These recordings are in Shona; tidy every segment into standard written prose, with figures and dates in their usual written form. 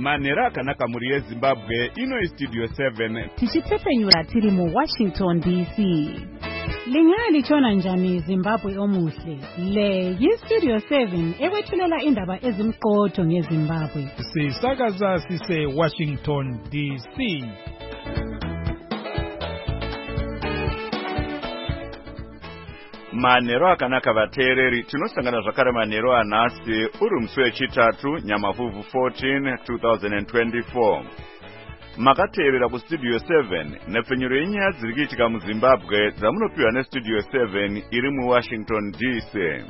Manera akanaka muri yeZimbabwe ino Studio 7 tichitepfenyura tiri muWashington DC. Lingali chona njani Zimbabwe omuhle. Le yiStudio 7 ewethulela indaba ezimqotho ngeZimbabwe. Sisakaza sise Washington DC. Manero akanaka vateereri, tinosangana zvakare manero anhasi uri musi wechitatu Nyamavhuvhu 14 2024. Makateerera kuStudio 7 nepfenyuro yenyaya dziri kuitika muZimbabwe dzamunopiwa neStudio 7 iri muWashington DC.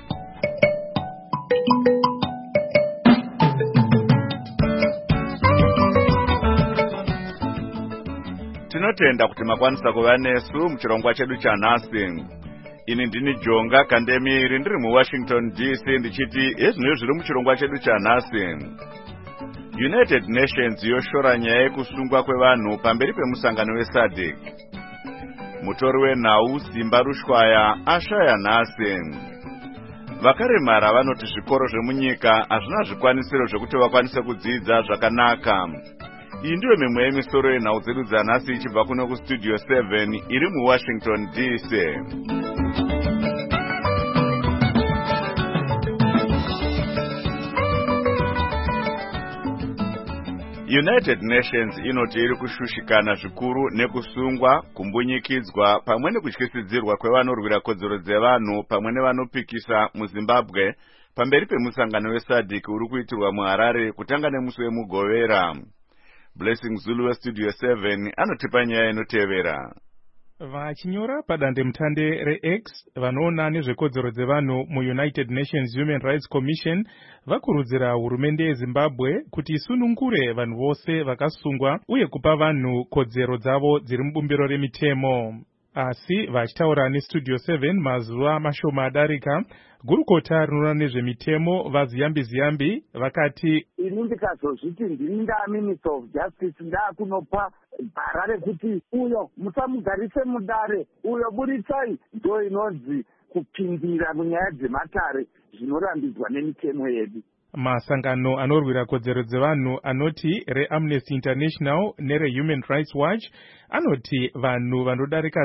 Tinotenda kuti makwanisa kuva nesu muchirongwa chedu chanhasi. Ini ndini Jonga Kandemiri ndiri muWashington DC ndichiti ezvino zviri muchirongwa chedu chanhasi. United Nations yoshora nyaya yekusungwa kwevanhu pamberi pemusangano weSADC. Mutori wenhau Simba Rushwaya ashaya nhasi. Vakaremara vanoti zvikoro zvemunyika hazvina zvikwanisiro zvekuti vakwanise kudzidza zvakanaka. Iyi ndiyo mimwe yemisoro yenhau dzedu dzanhasi ichibva kuno kuStudio 7 iri muWashington DC. United Nations inoti iri kushushikana zvikuru nekusungwa, kumbunyikidzwa pamwe nekutyisidzirwa kwevanorwira kodzero dzevanhu pamwe nevanopikisa muZimbabwe pamberi pemusangano weSADC uri kuitirwa muHarare kutanga nemusi weMugovera. Blessing Zulu weStudio 7 anotipa nyaya inotevera. Vachinyora padandemutande reX vanoona nezvekodzero dzevanhu muUnited Nations Human Rights Commission vakurudzira hurumende yeZimbabwe kuti isunungure vanhu vose vakasungwa uye kupa vanhu kodzero dzavo dziri mubumbiro remitemo. Asi vachitaura neStudio 7 mazuva mashoma adarika, gurukota rinoona nezvemitemo vaZiyambi vakati, ini ndikazozviti ndini ndaMinister of Justice ndakunopa bhara rekuti uyo musamugarise mudare, uyo buritsai, ndo inonzi kupindira munyaya dzematare zvinorambidzwa nemitemo yedu. Masangano anorwira kodzero dzevanhu anoti reAmnesty International nereHuman Rights Watch anoti vanhu vanodarika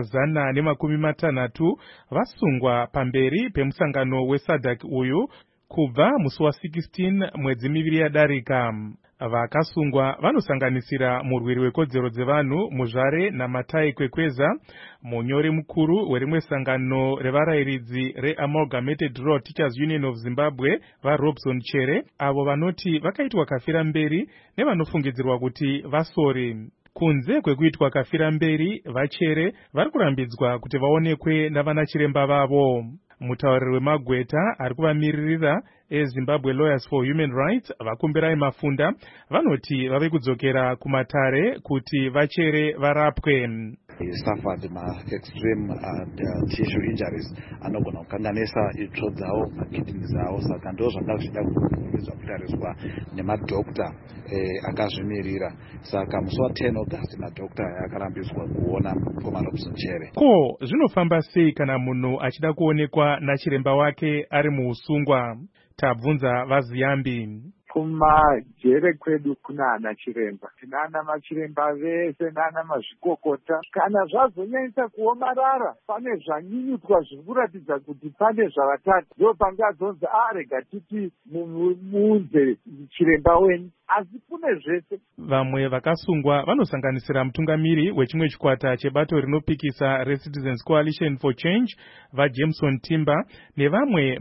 160 vasungwa pamberi pemusangano weSADC uyu kubva musi wa16 mwedzi miviri yadarika. Vakasungwa vanosanganisira murwiri wekodzero dzevanhu Muzvare Namatai Kwekweza, munyori mukuru werimwe sangano revarayiridzi reAmalgamated Law Teachers Union of Zimbabwe vaRobson Chere, avo vanoti vakaitwa kafira mberi nevanofungidzirwa kuti vasori. Kunze kwekuitwa kafira mberi, vaChere vari kurambidzwa kuti vaonekwe navanachiremba vavo. Mutauriri wemagweta ari kuvamiririra eZimbabwe Lawyers for Human Rights Vakumbirai Mafunda vanoti vave kudzokera kumatare kuti vaChere varapwe. He suffered extreme tissue injuries anogona kukanganisa itsvo dzawo, makidney dzawo, saka ndo zvanga zvichida kukombidzwa kutariswa nemadhokta akazvimirira. Saka musi wa10 August madhokta akarambidzwa kuona mukoma Robson Chere. Ko zvinofamba sei kana munhu achida kuonekwa nachiremba wake ari muusungwa? Tabvunza vaZiyambi. Kumajere kwedu kuna ana chiremba, tinana machiremba vese nana mazvikokota. Kana zvazonyanyisa kuomarara, pane zvanyinyutwa zviri kuratidza kuti pane zvavatatu, ndo pangazonzi rega titi muunze chiremba wenyu, asi kune zvese. Vamwe vakasungwa vanosanganisira mutungamiri wechimwe chikwata chebato rinopikisa reCitizens Coalition for Change vaJameson Timber nevamwe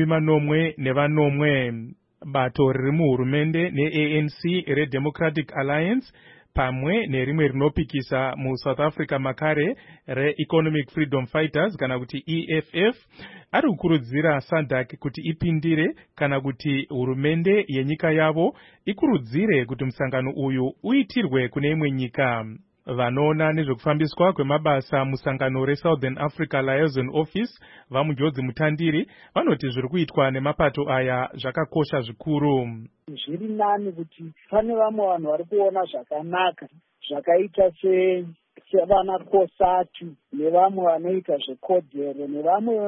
40 bato riri muhurumende neANC reDemocratic Alliance pamwe nerimwe rinopikisa muSouth Africa makare reEconomic Freedom Fighters kana kuti EFF ari kukurudzira SADC kuti ipindire kana kuti hurumende yenyika yavo ikurudzire kuti musangano uyu uitirwe kune imwe nyika. Vanoona nezvekufambiswa kwemabasa musangano reSouthern Africa Liaison Office vaMujodzi Mutandiri vanoti zviri kuitwa nemapato aya zvakakosha zvikuru. Zviri nani kuti pane vamwe vanhu vari kuona zvakanaka zvakaita sevana Kosatu nevamwe vanoita zvekodzero nevamwe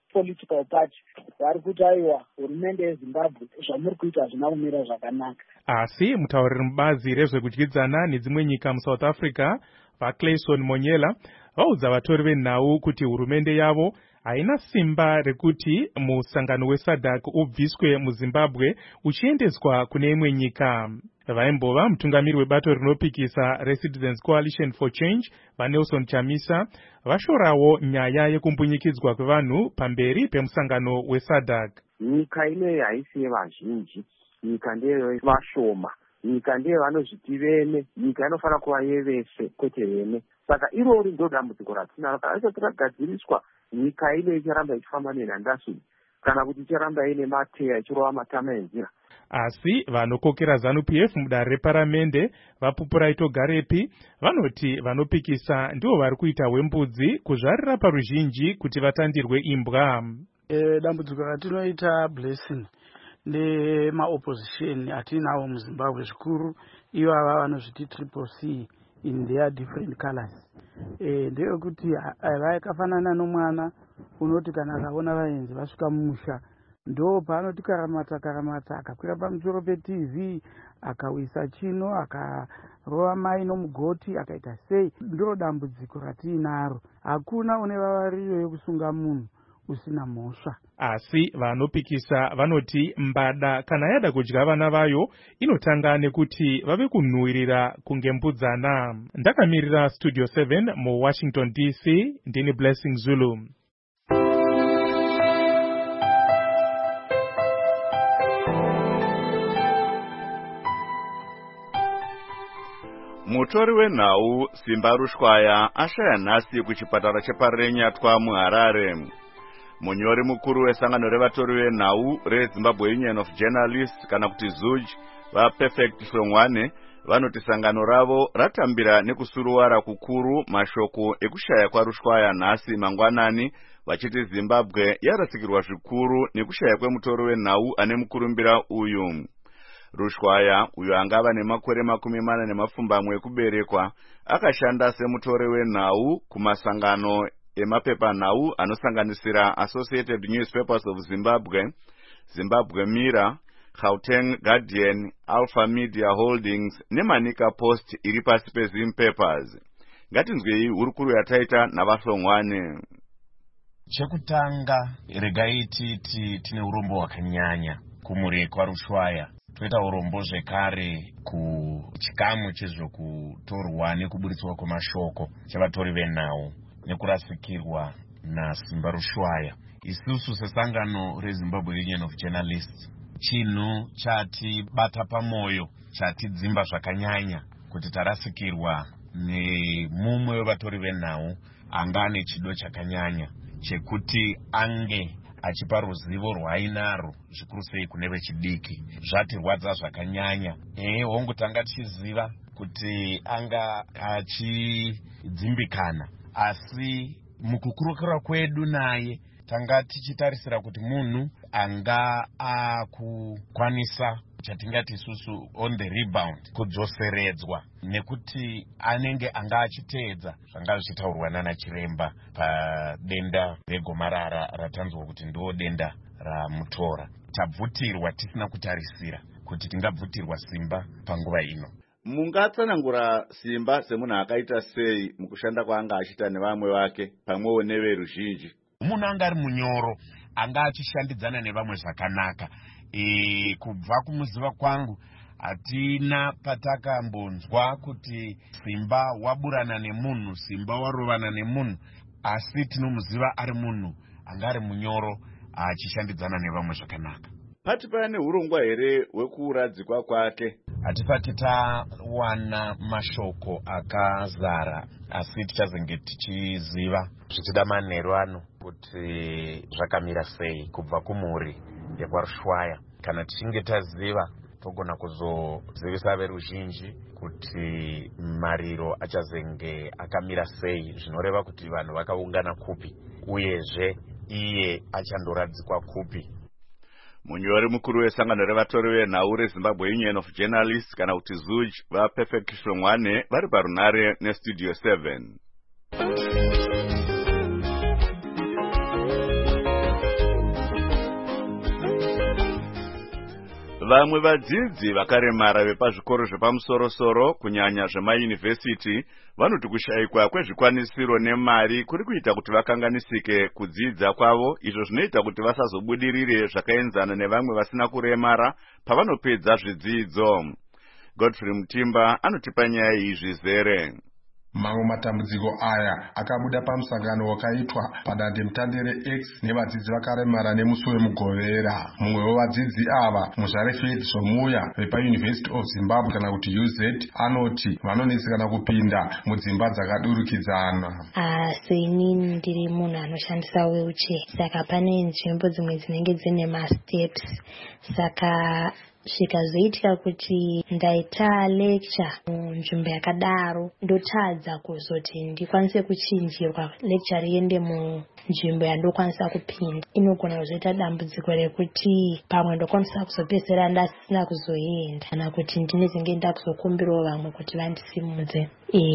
political party vari kuti aiwa hurumende yezimbabwe zvamuri kuita hazvina kumira zvakanaka. Asi mutauriri mubazi rezvekudyidzana nedzimwe nyika muSouth Africa vaClayson Monyela vaudza vatori venhau kuti hurumende yavo haina simba rekuti musangano weSADC ubviswe muZimbabwe uchiendeswa kune imwe nyika. Vaimbova mutungamiri webato rinopikisa reCitizens Coalition for Change vaNelson Chamisa vashorawo nyaya yekumbunyikidzwa kwevanhu pamberi pemusangano weSADC. Nyika ineyi haisi yevazhinji, nyika ndeye vashoma, nyika ndeye vanozviti vene, nyika inofanira kuva yevese kwete vene. Saka irori ndo dambudziko ratinaro. Kana isati ragadziriswa, nyika ineyi icharamba ichifamba nenhandaswi kana kuti icharamba ine mateya ichirova matama enzira. Asi vanokokera ZANU-PF mudare reparamende vaPupuraito Garepi vanoti vanopikisa ndivo vari kuita wembudzi kuzvarira paruzhinji kuti vatandirwe imbwa. Dambudziko ratinoita Blessing nemaopposition atinawo muZimbabwe zvikuru ivo ava vanozviti CCC in their different colors. Ndeyekuti vakafanana nomwana unoti kana akaona vaenzi vasvika mumusha ndo paanoti karamata akakwira pamusoro peTV akawisa chino akarova mai nomugoti akaita sei. Ndiro dambudziko ratinaro, hakuna une vavariyo yekusunga munhu usina mhosva. Asi vanopikisa vanoti mbada kana yada kudya vana vayo inotanga nekuti vave kunhuhwirira kungembudzana. Ndakamirira Studio 7 muWashington DC, ndini Blessing Zulu. Mutori wenhau Simba Rushwaya ashaya nhasi kuchipatara chepaRenyatwa muHarare. Munyori mukuru wesangano revatori venhau reZimbabwe Union of Journalists kana kuti ZUJ vaPerfect Hlongwane vanoti sangano ravo ratambira nekusuruwara kukuru mashoko ekushaya kwaRushwaya nhasi mangwanani vachiti Zimbabwe yarasikirwa zvikuru nekushaya kwemutori wenhau ane mukurumbira uyu. Rushwaya uyo angava nemakore 40 ekuberekwa akashanda semutori wenhau kumasangano emapepanhau anosanganisira Associated Newspapers of Zimbabwe, Zimbabwe Mirror, Gauteng Guardian, Alpha Media Holdings neManika Post iri pasi peZim Papers. Ngatinzwei hurukuru yataita navaHlongwane. Chekutanga regai tine urombo hwakanyanya kumhuri kwaRushwaya. Toita urombo zvekare kuchikamu chezvokutorwa nekuburitswa kwemashoko chevatori venhau nekurasikirwa naSimba Rushwaya. Isusu sesangano reZimbabwe Union of Journalists chinhu chatibata pamoyo, chatidzimba zvakanyanya kuti tarasikirwa nemumwe wevatori venhau anga ane chido chakanyanya chekuti ange achipa ruzivo rwaainaro zvikuru sei kune vechidiki. Zvatirwadza zvakanyanya. Hongu tanga tichiziva kuti anga achidzimbikana, asi mukukurukura kwedu naye tanga tichitarisira kuti munhu anga akukwanisa chatingati isusu on the rebound, kudzoseredzwa, nekuti anenge anga achiteedza zvanga zvichitaurwa nana chiremba padenda regomarara ratanzwa kuti ndo denda ramutora. Tabvutirwa tisina kutarisira kuti tingabvutirwa Simba panguva ino. Mungatsanangura Simba semunhu akaita sei mukushanda kwaanga achiita nevamwe vake pamwewo neveruzhinji? Munhu anga ari munyoro, anga achishandidzana nevamwe zvakanaka. Kubva kumuziva kwangu hatina patakambonzwa kuti Simba waburana nemunhu, Simba warovana nemunhu, asi tinomuziva ari munhu anga ari munyoro achishandidzana nevamwe zvakanaka. Pati pane urongwa here hwekuradzikwa kwake? Hatisati tawana mashoko akazara, asi tichazenge tichiziva zvichida manheru ano kuti zvakamira sei kubva kumhuri yakwaRushwaya. Kana tichinge taziva togona kuzozivisa veruzhinji kuti mariro achazenge akamira sei, zvinoreva kuti vanhu vakaungana kupi uyezve iye achandoradzikwa kupi. Munyori mukuru wesangano revatori venhau reZimbabwe Union of Journalists kana kuti ZUJ vaPerfect Hlongwane vari parunare neStudio 7. Vamwe vadzidzi vakaremara vepazvikoro zvepamusoro-soro kunyanya zvemayunivhesiti vanoti kushayikwa kwezvikwanisiro nemari kuri kuita kuti vakanganisike kudzidza kwavo, izvo zvinoita kuti vasazobudirire zvakaenzana nevamwe vasina kuremara pavanopedza zvidzidzo. Godfrey Mutimba anotipa nyaya iyi zvizere. Mamwe matambudziko aya akabuda pamusangano wakaitwa padandemutande reX nevadzidzi vakaremara nemusi wemugovera. Mumwe wevadzidzi ava, Muzvare Faith Zvomuya vepaUniversity of Zimbabwe kana kuti UZ, anoti vanonetsekana kupinda mudzimba dzakadurukidzana. Inini ndiri munhu anoshandisa wheelchair, saka pane nzvimbo dzimwe dzinenge dzine masteps, saka zvikazoitika kuti ndaita lecture munzvimbo yakadaro ndotadza kuzoti ndikwanise kuchinjirwa lecture iende munzvimbo yandokwanisa kupinda, inogona kuzoita dambudziko rekuti pamwe ndokwanisa kuzopedzera ndasina kuzoenda kana kuti ndinenge ndakuzokumbirawo vamwe kuti vandisimudze.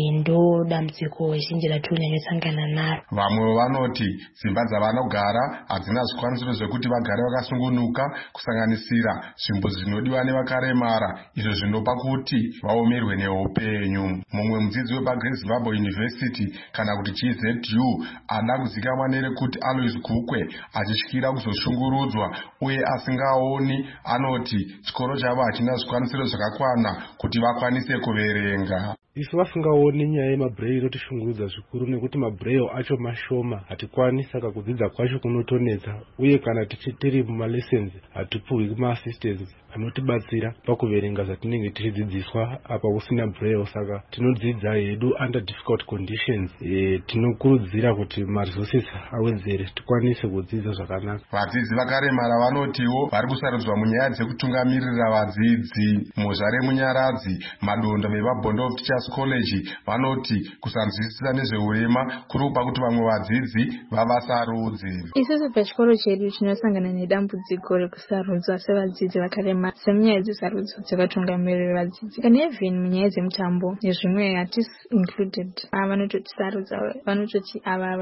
Ndo dambudziko zhinji ratonyanyosangana naro. Vamwe vanoti dzimba dzavanogara hadzina zvikwanisiro zvekuti vagare vakasungunuka, kusanganisira nzvimbo dzinodiwa nevakaremara, izvo zvinopa kuti vaomerwe neupenyu. Mumwe mudzidzi wepaGreat Zimbabwe University kana kuti GZU ada kuzikamwa nerekuti Alois Gukwe achishikira kuzoshungurudzwa uye asingaoni, anoti chikoro chavo hachina zvikwanisiro zvakakwana kuti vakwanise kuverenga. Isu vasingaoni nyaya yemabraille inotishungurudza zvikuru nekuti mabraille acho mashoma, hatikwanisi, saka kudzidza kwacho kunotonetsa, uye kana tiri mumalessons hatipuhwi kuma-assistants anotibatsira pakuverenga zvatinenge tichidzidziswa apa kusina braille, saka tinodzidza hedu under difficult conditions. Tinokurudzira kuti maresources awedzere tikwanise kudzidza zvakanaka. Vadzidzi vakaremara vanotiwo vari kusarudzwa munyaya dzekutungamirira vadzidzi. Muzvare Munyaradzi, Madonda vepaBondo of Teachers College vanoti kusanzwisisa nezveurema kuri kupa kuti vamwe vadzidzi vavasarudze. Isusu pachikoro chedu tinosangana nedambudziko rekusarudzwa sevadzidzi vakaremara semunyaya dzesarudzo dzakatungamirira vadzidzi, kana even munyaya dzemutambo nezvimwe hatisi included. Vanototisarudza, vanototi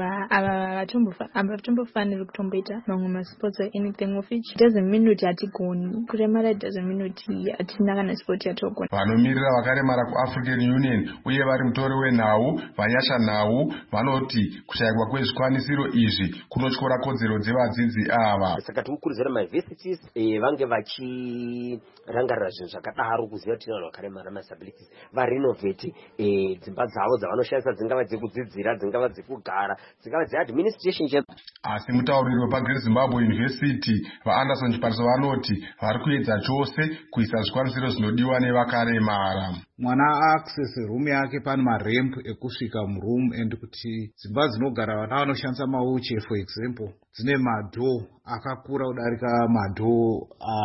ava vatombofaniri kutomboita mamwe masports or anything of which doesn't mean kuti hatigoni. Kuremara doesn't mean kuti hatina kana sport yatogona. Vanomirira vakaremara kuAfrican Union uye vari mutori wenhau Vanyasha Nhau vanoti kushayikwa kwezvikwanisiro izvi kunotyora kodzero dzevadzidzi ava. Saka tikukurudzira mauniversities vange vachirangarira zvinhu zvakadaro, kuziva kuti vanhu vakaremara madisabilities varenovate dzimba dzavo dzavanoshandisa, dzingava dzekudzidzira, dzingava dzekugara, dzingava dzeadministration. Asi mutauriri wepaGreat Zimbabwe University vaAnderson Chipariso vanoti vari kuedza chose kuisa zvikwanisiro zvinodiwa nevakaremara. Mwana access room yake pane maremp ekusvika muroom, and kuti dzimba dzinogara vana vanoshandisa mawheelchair for example dzine madhoo akakura kudarika madhoo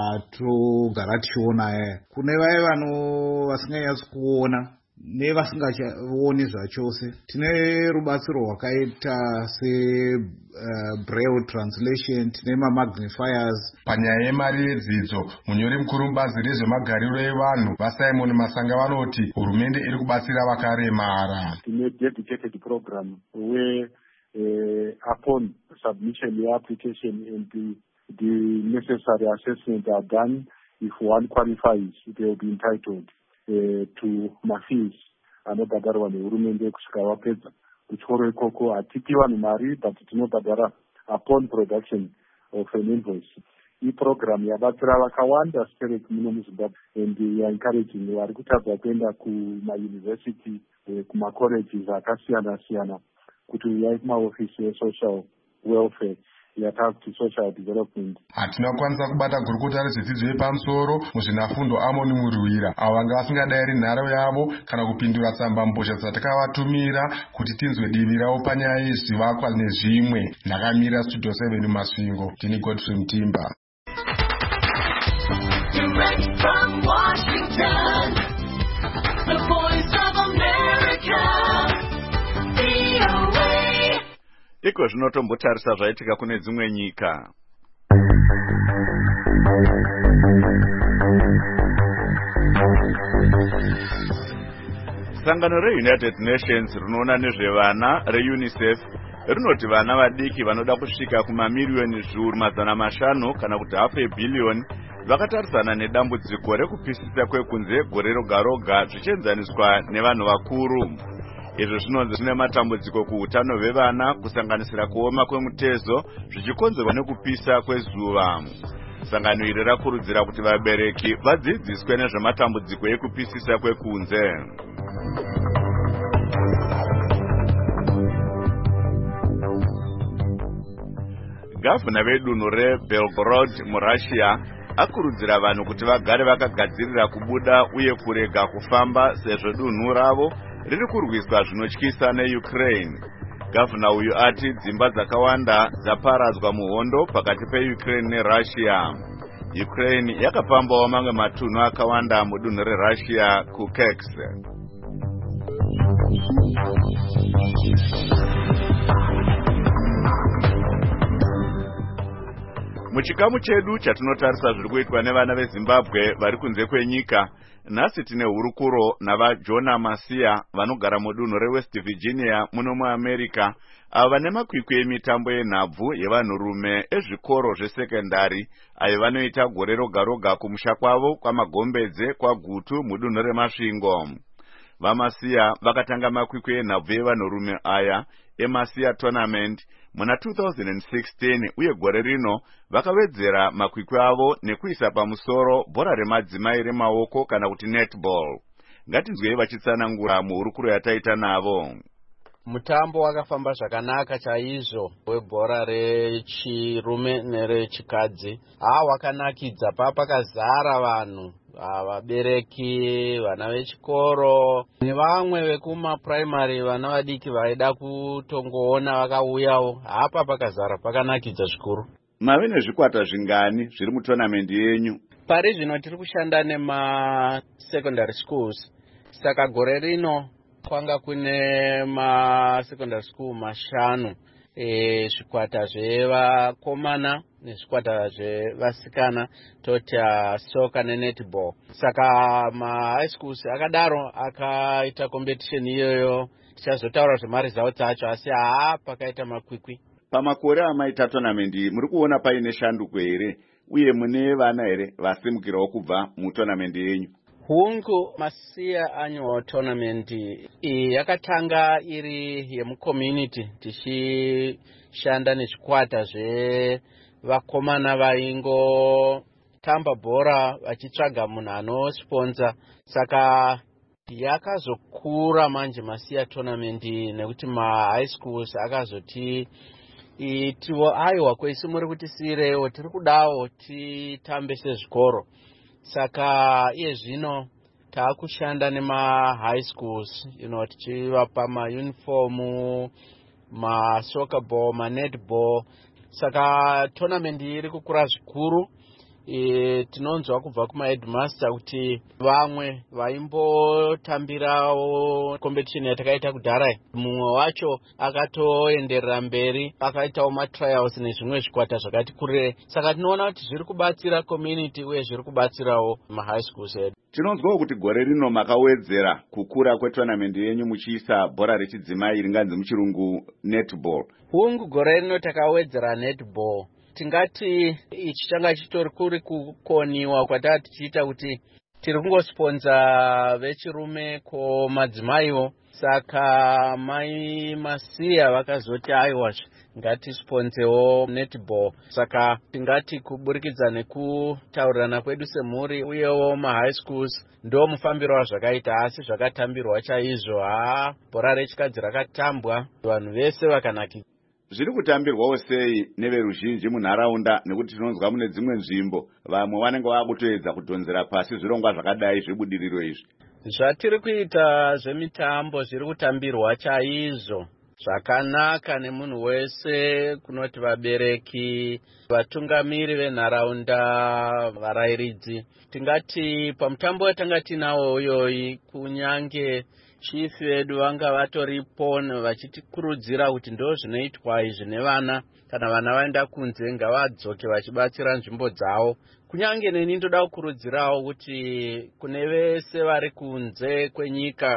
atogara tichiona. Kune vaye vasinganyatsi kuona nevasingachaoni zvachose, tine rubatsiro rwakaita braille translation, tine magnifiers. Panyaya yemari yedzidzo, munyori mukuru mubazi rezvemagariro evanhu vaSimon Masanga vanoti hurumende iri kubatsira vakaremara. Tine dedicated program where upon submission the application and the necessary assessment are done, if one qualifies they will be entitled to mafees anobhadharwa nehurumende kusvika vapedza kuchikoro ikoko. Hatipi vanhu mari, but tinobhadhara upon production of an invoice. Iyi program yabatsira vakawanda stereki muno muZimbabwe, and yaencouraging vari kutadza kuenda kumayunivhesiti, kumacolleges akasiyana siyana kuti uyai kumaofisi esocial welfare yatakuti social development. Hatina kukwanisa kubata gurukota rezvedzidzo yepamusoro muzvinafundo Amon Murwira avo vanga vasingadayiri nharo yavo kana kupindura tsamba mbozha dzatakavatumira kuti tinzwe divi ravo panyaya yezvivakwa nezvimwe. Ndakamira Studio 7 Masvingo, ndini Godfrey Mutimba. Direct from Washington, the voice of America, VOA. Iko zvinotombotarisa zvaitika kune dzimwe nyika. Sangano reUnited Nations rinoona nezvevana reUNICEF rinoti vana vadiki vanoda kusvika kumamiliyoni zviuru mazana mashanu kana kuti half a billion vakatarisana nedambudziko rekupisisa kwekunze gore roga roga zvichienzaniswa nevanhu vakuru. Izvo zvinonzi zvine matambudziko kuutano hwevana, kusanganisira kuoma kwemutezo zvichikonzerwa nekupisa kwezuva. Sangano iri rakurudzira kuti vabereki vadzidziswe nezvematambudziko ekupisisa kwekunze. Gavana vedunhu reBelgorod muRussia akurudzira vanhu kuti vagare vakagadzirira kubuda uye kurega kufamba sezvo dunhu ravo riri kurwiswa zvinotyisa neUkraine. Gavana uyu ati dzimba dzakawanda dzaparadzwa muhondo pakati peUkraine neRussia. Ukraine yakapambawo mamwe matunhu akawanda mudunhu reRussia kuKersk. Muchikamu chedu chatinotarisa zviri kuitwa nevana veZimbabwe vari kunze kwenyika, nhasi tine hurukuro navaJona Masia vanogara mudunhu reWest Virginia muno muAmerica, avo vane makwikwi emitambo yenhabvu yevanhurume ezvikoro zvesekendari ayo vanoita gore roga roga kumusha kwavo kwamagombedze kwaGutu mudunhu reMasvingo. VaMasia vakatanga makwikwi enhabvu yevanhurume aya eMasia Tournament muna 2016 uye gore rino vakawedzera makwikwi avo nekuisa pamusoro bhora remadzimai remaoko kana kuti netball. Ngatinzwei vachitsanangura muhurukuro yataita navo. Mutambo wakafamba zvakanaka chaizvo webhora rechirume nerechikadzi. Wakanakidza pakazara vanhu, vabereki, vana vechikoro nevamwe vekumapuraimari, vana vadiki vaida kutongoona vakauyawo. Apa pakazara, pakanakidza zvikuru. Mave nezvikwata zvingani zviri mutonamendi yenyu? Pari zvino tiri kushanda nemasecondary schools, saka gore rino kwanga kune masecondary school 5, zvikwata zvevakomana nezvikwata zvevasikana, toti soka nenetball. Saka mahigh schools akadaro akaita competition iyoyo. Tichazotaura zvemaresults acho, asi pakaita makwikwi. Pamakore amaita tonamendi muri kuona paine shanduko here, uye mune vana here vasimukirawo kubva mutonamendi yenyu? Hungu Masia Annual Tournament yakatanga iri yemucommunity, tichishanda nezvikwata zvevakomana vaingotamba bhora vachitsvaga munhu anosponsor. Saka yakazokura manje Masia Tournament nekuti mahigh schools akazoti aiwa kwese muri kutisiyirewo, tiri kudawo titambe sezvikoro. Saka iye zvino taakushanda nemahigh schools, tichivapa mauniform, masoccer ball, manetball. Saka tournament iri kukura zvikuru. Tinonzwa kubva kumaheadmaster kuti vamwe vaimbotambirawo competition yatakaita kudhara, mumwe wacho akatoenderera mberi akaitawo matrials nezvimwe zvikwata zvakati kurei. Saka tinoona kuti zviri kubatsira community uye zviri kubatsirawo mahigh schools edu. Tinonzwawo kuti gore rino makawedzera kukura kwetournament yenyu muchiisa bhora rechidzimai ringanzi muchirungu netball. Hungu gore rino takawedzera netball. Tingati ichi changa chitori kuri kukoniwa kwatava tichiita kuti tiri kungosponza vechirume komadzimaiwo. Saka mai Masia vakazoti aiwa ngatisponzewo netball. Saka tingati kuburikidza nekutaurirana kwedu semhuri uyewo mahigh schools ndo mufambiro wazvakaita, asi zvakatambirwa chaizvo. Bhora rechikadzi rakatambwa, vanhu vese vakanakidza. Zviri kutambirwawo sei neveruzhinji munharaunda, nekuti tinonzwa mune dzimwe nzvimbo vamwe vanenge vakutoedza kudhonzera pasi zvirongwa zvakadai zvebudiriro izvi? Zvatiri kuita zvemitambo zviri kutambirwa chaizvo zvakanaka nemunhu wese, kunoti vabereki, vatungamiri venharaunda, varayiridzi. Tingati pamutambo watanga tinawo uyoyi, kunyange chief vedu vanga vatoripo vachitikurudzira kuti ndo zvinoitwa izvi nevana, kana vana vaenda kunze ngavadzoke vachibatsira nzvimbo dzavo. Kunyange neni ndoda kukurudzirawo kuti kune vese vari kunze kwenyika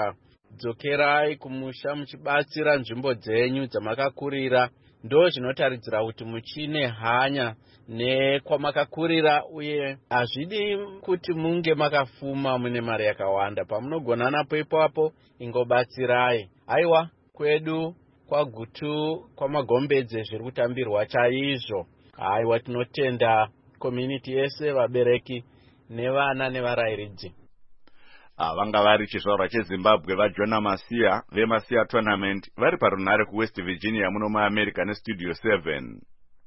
dzokerai kumusha muchibatsira nzvimbo dzenyu dzamakakurira. Ndo zvinotaridzira kuti muchine hanya nekwamakakurira, uye hazvidi kuti munge makafuma mune mari yakawanda. Pamunogona napo ipapo ingobatsirai. Aiwa, kwedu kwaGutu kwamagombedze zviri kutambirwa chaizvo. Aiwa, tinotenda community yese, vabereki nevana nevarayiridzi. Vanga vari chizvarwa cheZimbabwe vaJona Masia veMasia Tournament vari parunhare kuWest Virginia muno muAmerica neStudio 7.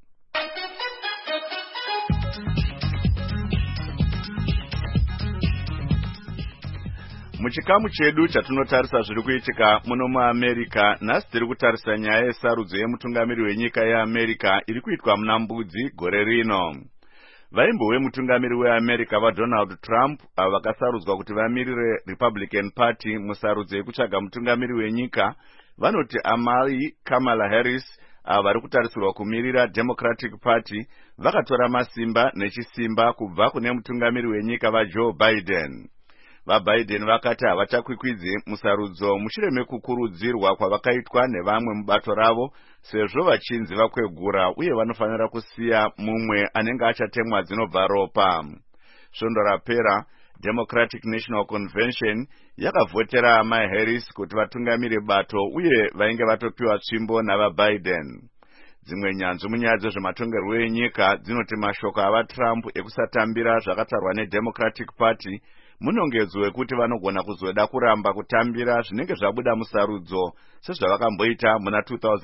Muchikamu chedu chatinotarisa zviri kuitika muno muAmerica, nhasi tiri kutarisa nyaya yesarudzo yemutungamiri wenyika yeAmerica iri kuitwa muna Mbudzi gore rino. Vaimbo wemutungamiri weAmerica vaDonald Trump avo vakasarudzwa kuti vamirire Republican Party musarudzo yekutsvaga mutungamiri wenyika vanoti amai Kamala Harris avo vari kutarisirwa kumirira Democratic Party vakatora masimba nechisimba kubva kune mutungamiri wenyika vaJoe Biden. VaBiden vakati havachakwikwidzwi musarudzo mushure mekukurudzirwa kwavakaitwa nevamwe mubato ravo, sezvo vachinzi vakwegura uye vanofanira kusiya mumwe anenge achatemwa dzinobva ropa. Svondo rapera, Democratic National Convention yakavhotera amai Harris kuti vatungamire bato uye vainge vatopiwa tsvimbo navaBiden. Dzimwe nyanzvi munyaya dzezvematongerwo enyika dzinoti mashoko avaTrump ekusatambira zvakatarwa neDemocratic Party munongedzo wekuti vanogona kuzoda kuramba kutambira zvinenge zvabuda musarudzo sezvavakamboita muna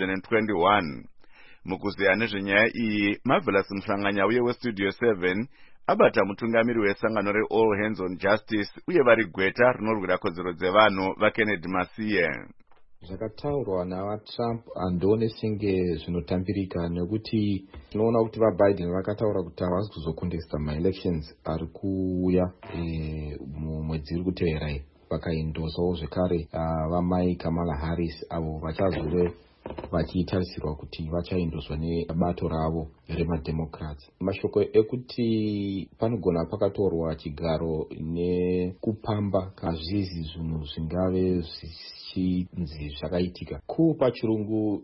2021. Mukuzeya nezvenyaya iyi, Marvelous Mhlanganya uye weStudio 7 abata mutungamiri wesangano reAll Hands on Justice uye vari gweta rinorwira kodzero dzevanhu vaKennedy Masie. Zvakataurwa navaTrump handione senge zvinotambirika, nekuti tinoona kuti vaBiden vakataura kuti havasi kuzokontesta maelections ari kuuya mumwedzi uri kutevera. Vakaindosawo zvekare vamai Kamala Harris avo vachazove vachitarisirwa kuti vachaindoswa nebato ravo remademocrats. Mashoko ekuti panogona pakatorwa chigaro nekupamba kazvizi zvinhu zvingave zvichinzi zvakaitika. Coup pachirungu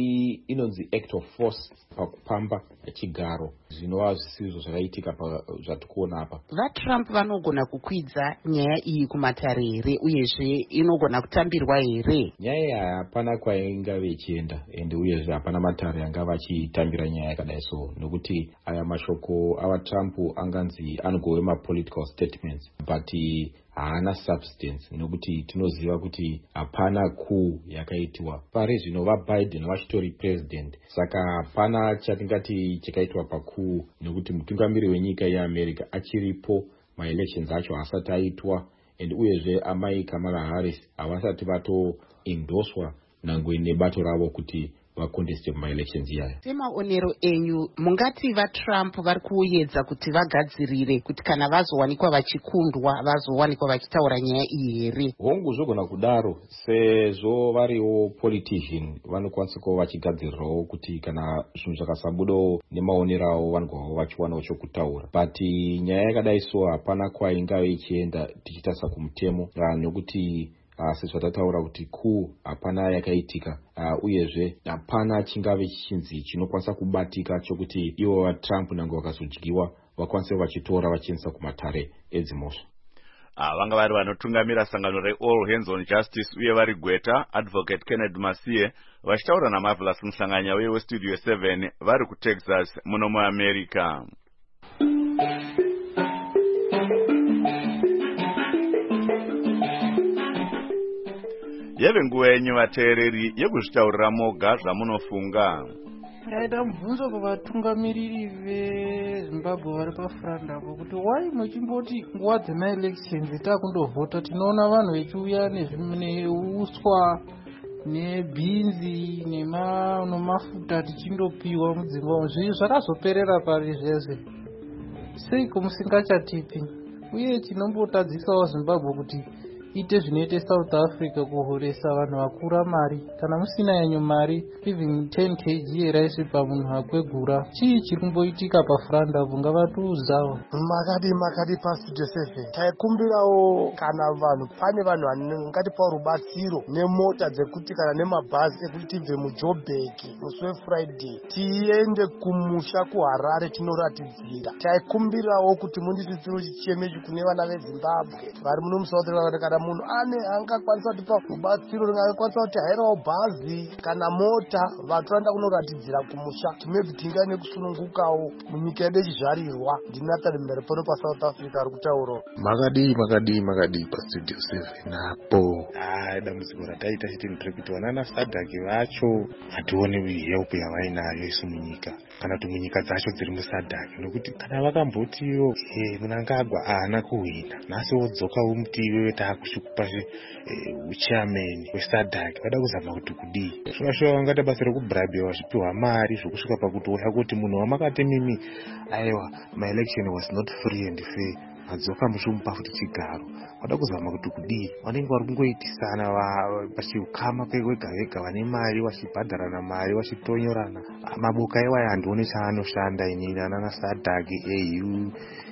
inonzi act of force pakupamba chigaro, zvinova zvisizvo zvakaitika zvatikuona apa. VaTrump vanogona kukwidza nyaya iyi kumatare here, uyezve inogona kutambirwa here? Nyaya hapana kwaingave ichienda, ende uyezve hapana matare anga vachitambira nyaya yakadai so, nokuti aya mashoko avaTrump anganzi anogove mapolitical statements, but haana substance, nokuti tinoziva kuti hapana coup yakaitwa. Pari zvino vaBiden vachitori president, saka hapana chatingati chakaitwa pacoup, nokuti mutungamiri wenyika yeAmerica achiripo, maelections acho haasati aitwa, and uyezve amai Kamala Harris havasati vatoendoswa nangwe nebato ravo kuti vakonteste maelections iyayo. Semaonero enyu, mungati vaTrump vari kuedza kuti vagadzirire kuti kana vazowanikwa vachikundwa vazowanikwa vachitaura nyaya iyi here? Hongu zvogona kudaro, sezvo variwo politician vanokwanisa kuva vachigadzirirawo kuti kana zvinhu zvakasabudawo nemaonero avo vanogona vachiwanawo chokutaura. But nyaya yakadai so hapana kwaingave ichienda tichitarisa kumutemo, nokuti sezvatataura kuti coup hapana yakaitika, uyezve hapana chingave chichinzi chinokwanisa kubatika chokuti ivo vaTrump nange vakazodyiwa vakwanise vachitora vachiendesa kumatare edzimhosva. Vanga vari vanotungamira sangano reAll Hands on Justice uye vari gweta Advocate Kennedy Masie vachitaura naMarvelous Mhlanganya uye weStudio 7 vari kuTexas muno muAmerica. Yeve nguva yenyu vateereri yekuzvitaurira moga zvamunofunga. Ndaida mubvunzo kuvatungamiriri veZimbabwe vari pafuranda kuti wai muchimboti nguva dzemaelections takundovhota tinoona vanhu vechiuya neuswa nebhinzi nemafuta tichindopiwa mudzimba. Zvakazoperera pari zvese? Seiko musingachatipi? Uye tinombotadzisawo Zimbabwe kuti ite zvinoite South Africa kuhoresa vanhu vakura mari. Kana musina yanyu mari, even 10 kg yeraisi pamunhu akwegura, chii chiri kumboitika pafranda apo ngavatiudzawo. Makadi pastudio 7 taikumbirawo kana vanhu pane vanhu vangatipa rubatsiro nemota dzekuti kana nemabhazi ekuti tibve muJoburg musi weFriday tiende kumusha kuHarare tinoratidzira. Taikumbirawo kuti munditutsiro chichemechi kune vana veZimbabwe vari muno muSouth Africa kana munhu angakwanisa kutipa rubatsiro ringakwanisa kuti hairawo bhazi kana mota vatoenda kunoratidzira kumusha maybe tingane kusunungukawo munyika yedu yechizvarirwa. Ndinatali Mberepono paSouth Africa ari kutaurawo. Makadi pastudio 7 napo dambudziko rataita chiti ndiri kuti vanana SADC vacho hatione help yavainayo isu munyika kana kuti munyika dzacho dziri muSADC, nokuti kana vakambotiwo Mnangagwa haana kuhwina nhasi wodzoka umuti iwewe taakushukupa uchairman weSADC vada kuzama kuti kudii. Zvakashuva vangata basa rekubribhiwa zvipiwa mari zvokusvika pakutoya kuti munhu wamakati mimi aiwa my election was not free and fair adzoka muchimupa futi chigaro vada kuzama kuti kudii. Vanenge vari kungoitisana pachiukama kwega vega vane mari vachibhadharana mari vachitonyorana maboka iwayo handione chaanoshanda inini anana SADC AU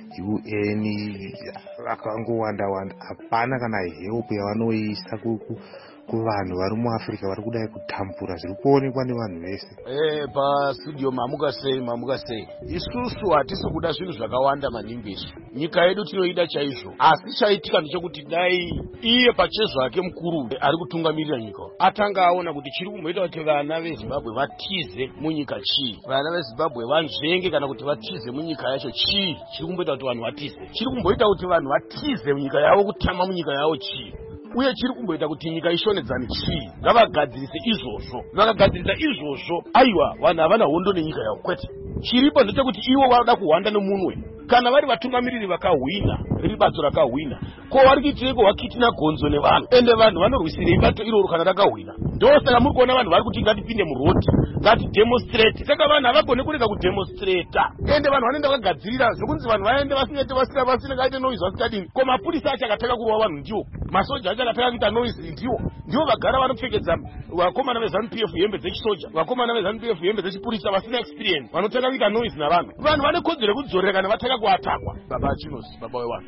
UN vakangowanda hapana kana help yavanoisa kuvanhu vari muAfrica vari kudai kutambura zviri kuonekwa nevanhu vese. Pastudio mamuka sei isusu hatisi kuda zvinhu zvakawanda maningi isu. Nyika yedu tinoida chaizvo, asi chaitika ndechekuti dai iye pachezvake mukuru ari kutungamirira nyika atanga aona kuti chiri kumboita kuti vana veZimbabwe vatize munyika chii, vana veZimbabwe vanzvenge kana kuti vatize munyika yacho chii, chiri kumboita kuti vanhu vatize, chiri kumboita kuti vanhu vatize munyika yavo, kutama munyika yavo chii, uye chiri kumboita kuti nyika ishonedzane chii. Ngavagadzirise izvozvo, vakagadzirisa izvozvo aiwa vanhu havana hondo nenyika yavo kwete. Chiripo ndechekuti ivo vanoda kuhwanda nomunwe. Kana vari vatungamiriri vakahwina, riri bato rakahwina, ko vari kuitireko vakitina gonzo nevanhu, ende vanhu vanorwisirei bato iroro kana rakahwina. Ndosaka muri kuona vanhu vari kuti ngatipinde murodi ngatidemonstrate. Saka vanhu havagone kurega kudemonstrata, ende vanhu vanoenda vakagadzirira zvokunzi vanhu vaende vasingaite noise vasikadini. Ko mapurisa acho akataka kurova vanhu ndiwo, masoja acho akataka kuita noise ndiwo vagara vanopfekedza vakomana veZANU-PF hembe dzechisoja, vakomana veZANU-PF hembe dzechipurisa vasina experience vanotaka kuita noise navanhu. Vanhu vane kodzero yekudzorera kana vataka kuatakwa. Baba Chinos, baba wevanhu.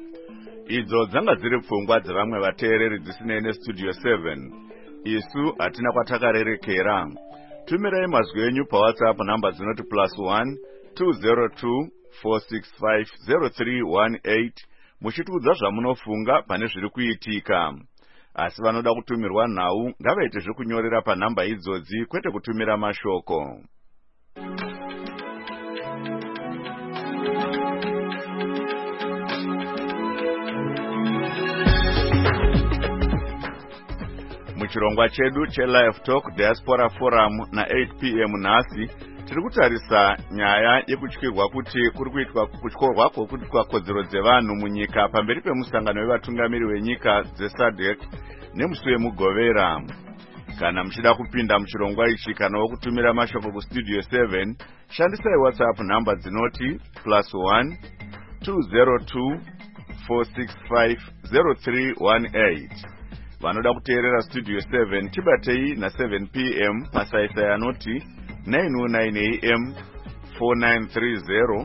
Idzo dzanga dziri pfungwa dzevamwe vateereri dzisinei neStudio 7. Isu hatina kwatakarerekera. Tumirai mazwi enyu paWhatsApp namba dzinoti +1 202 465 0318 muchitiudza zvamunofunga pane zviri kuitika. Asi vanoda kutumirwa nhau ngavaite zvekunyorera panhamba idzodzi kwete kutumira mashoko. Muchirongwa chedu cheLive Talk Diaspora Forum na8 PM nhasi tiri kutarisa nyaya yekutyirwa kuti kuri kuitwa kutyorwa kwokuitwa kodzero dzevanhu munyika pamberi pemusangano wevatungamiri wenyika dzeSADC nemusi wemugovera. Kana muchida kupinda muchirongwa ichi kana wokutumira mashoko kuStudio 7 shandisai WhatsApp namba dzinoti +1 202 465 0318. Vanoda kuteerera Studio 7 tibatei na7 PM pasaisai anoti 909 AM 4930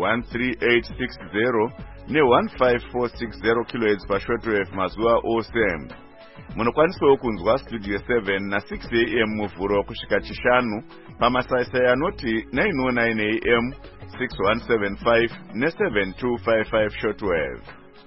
13860 ne15460 kHz pashortwave mazuva ose. Munokwanisawo kunzwa Studio 7 na6 AM muvhuro kusvika chishanu pamasaisai anoti 909 AM 6175 ne7255 shortwave.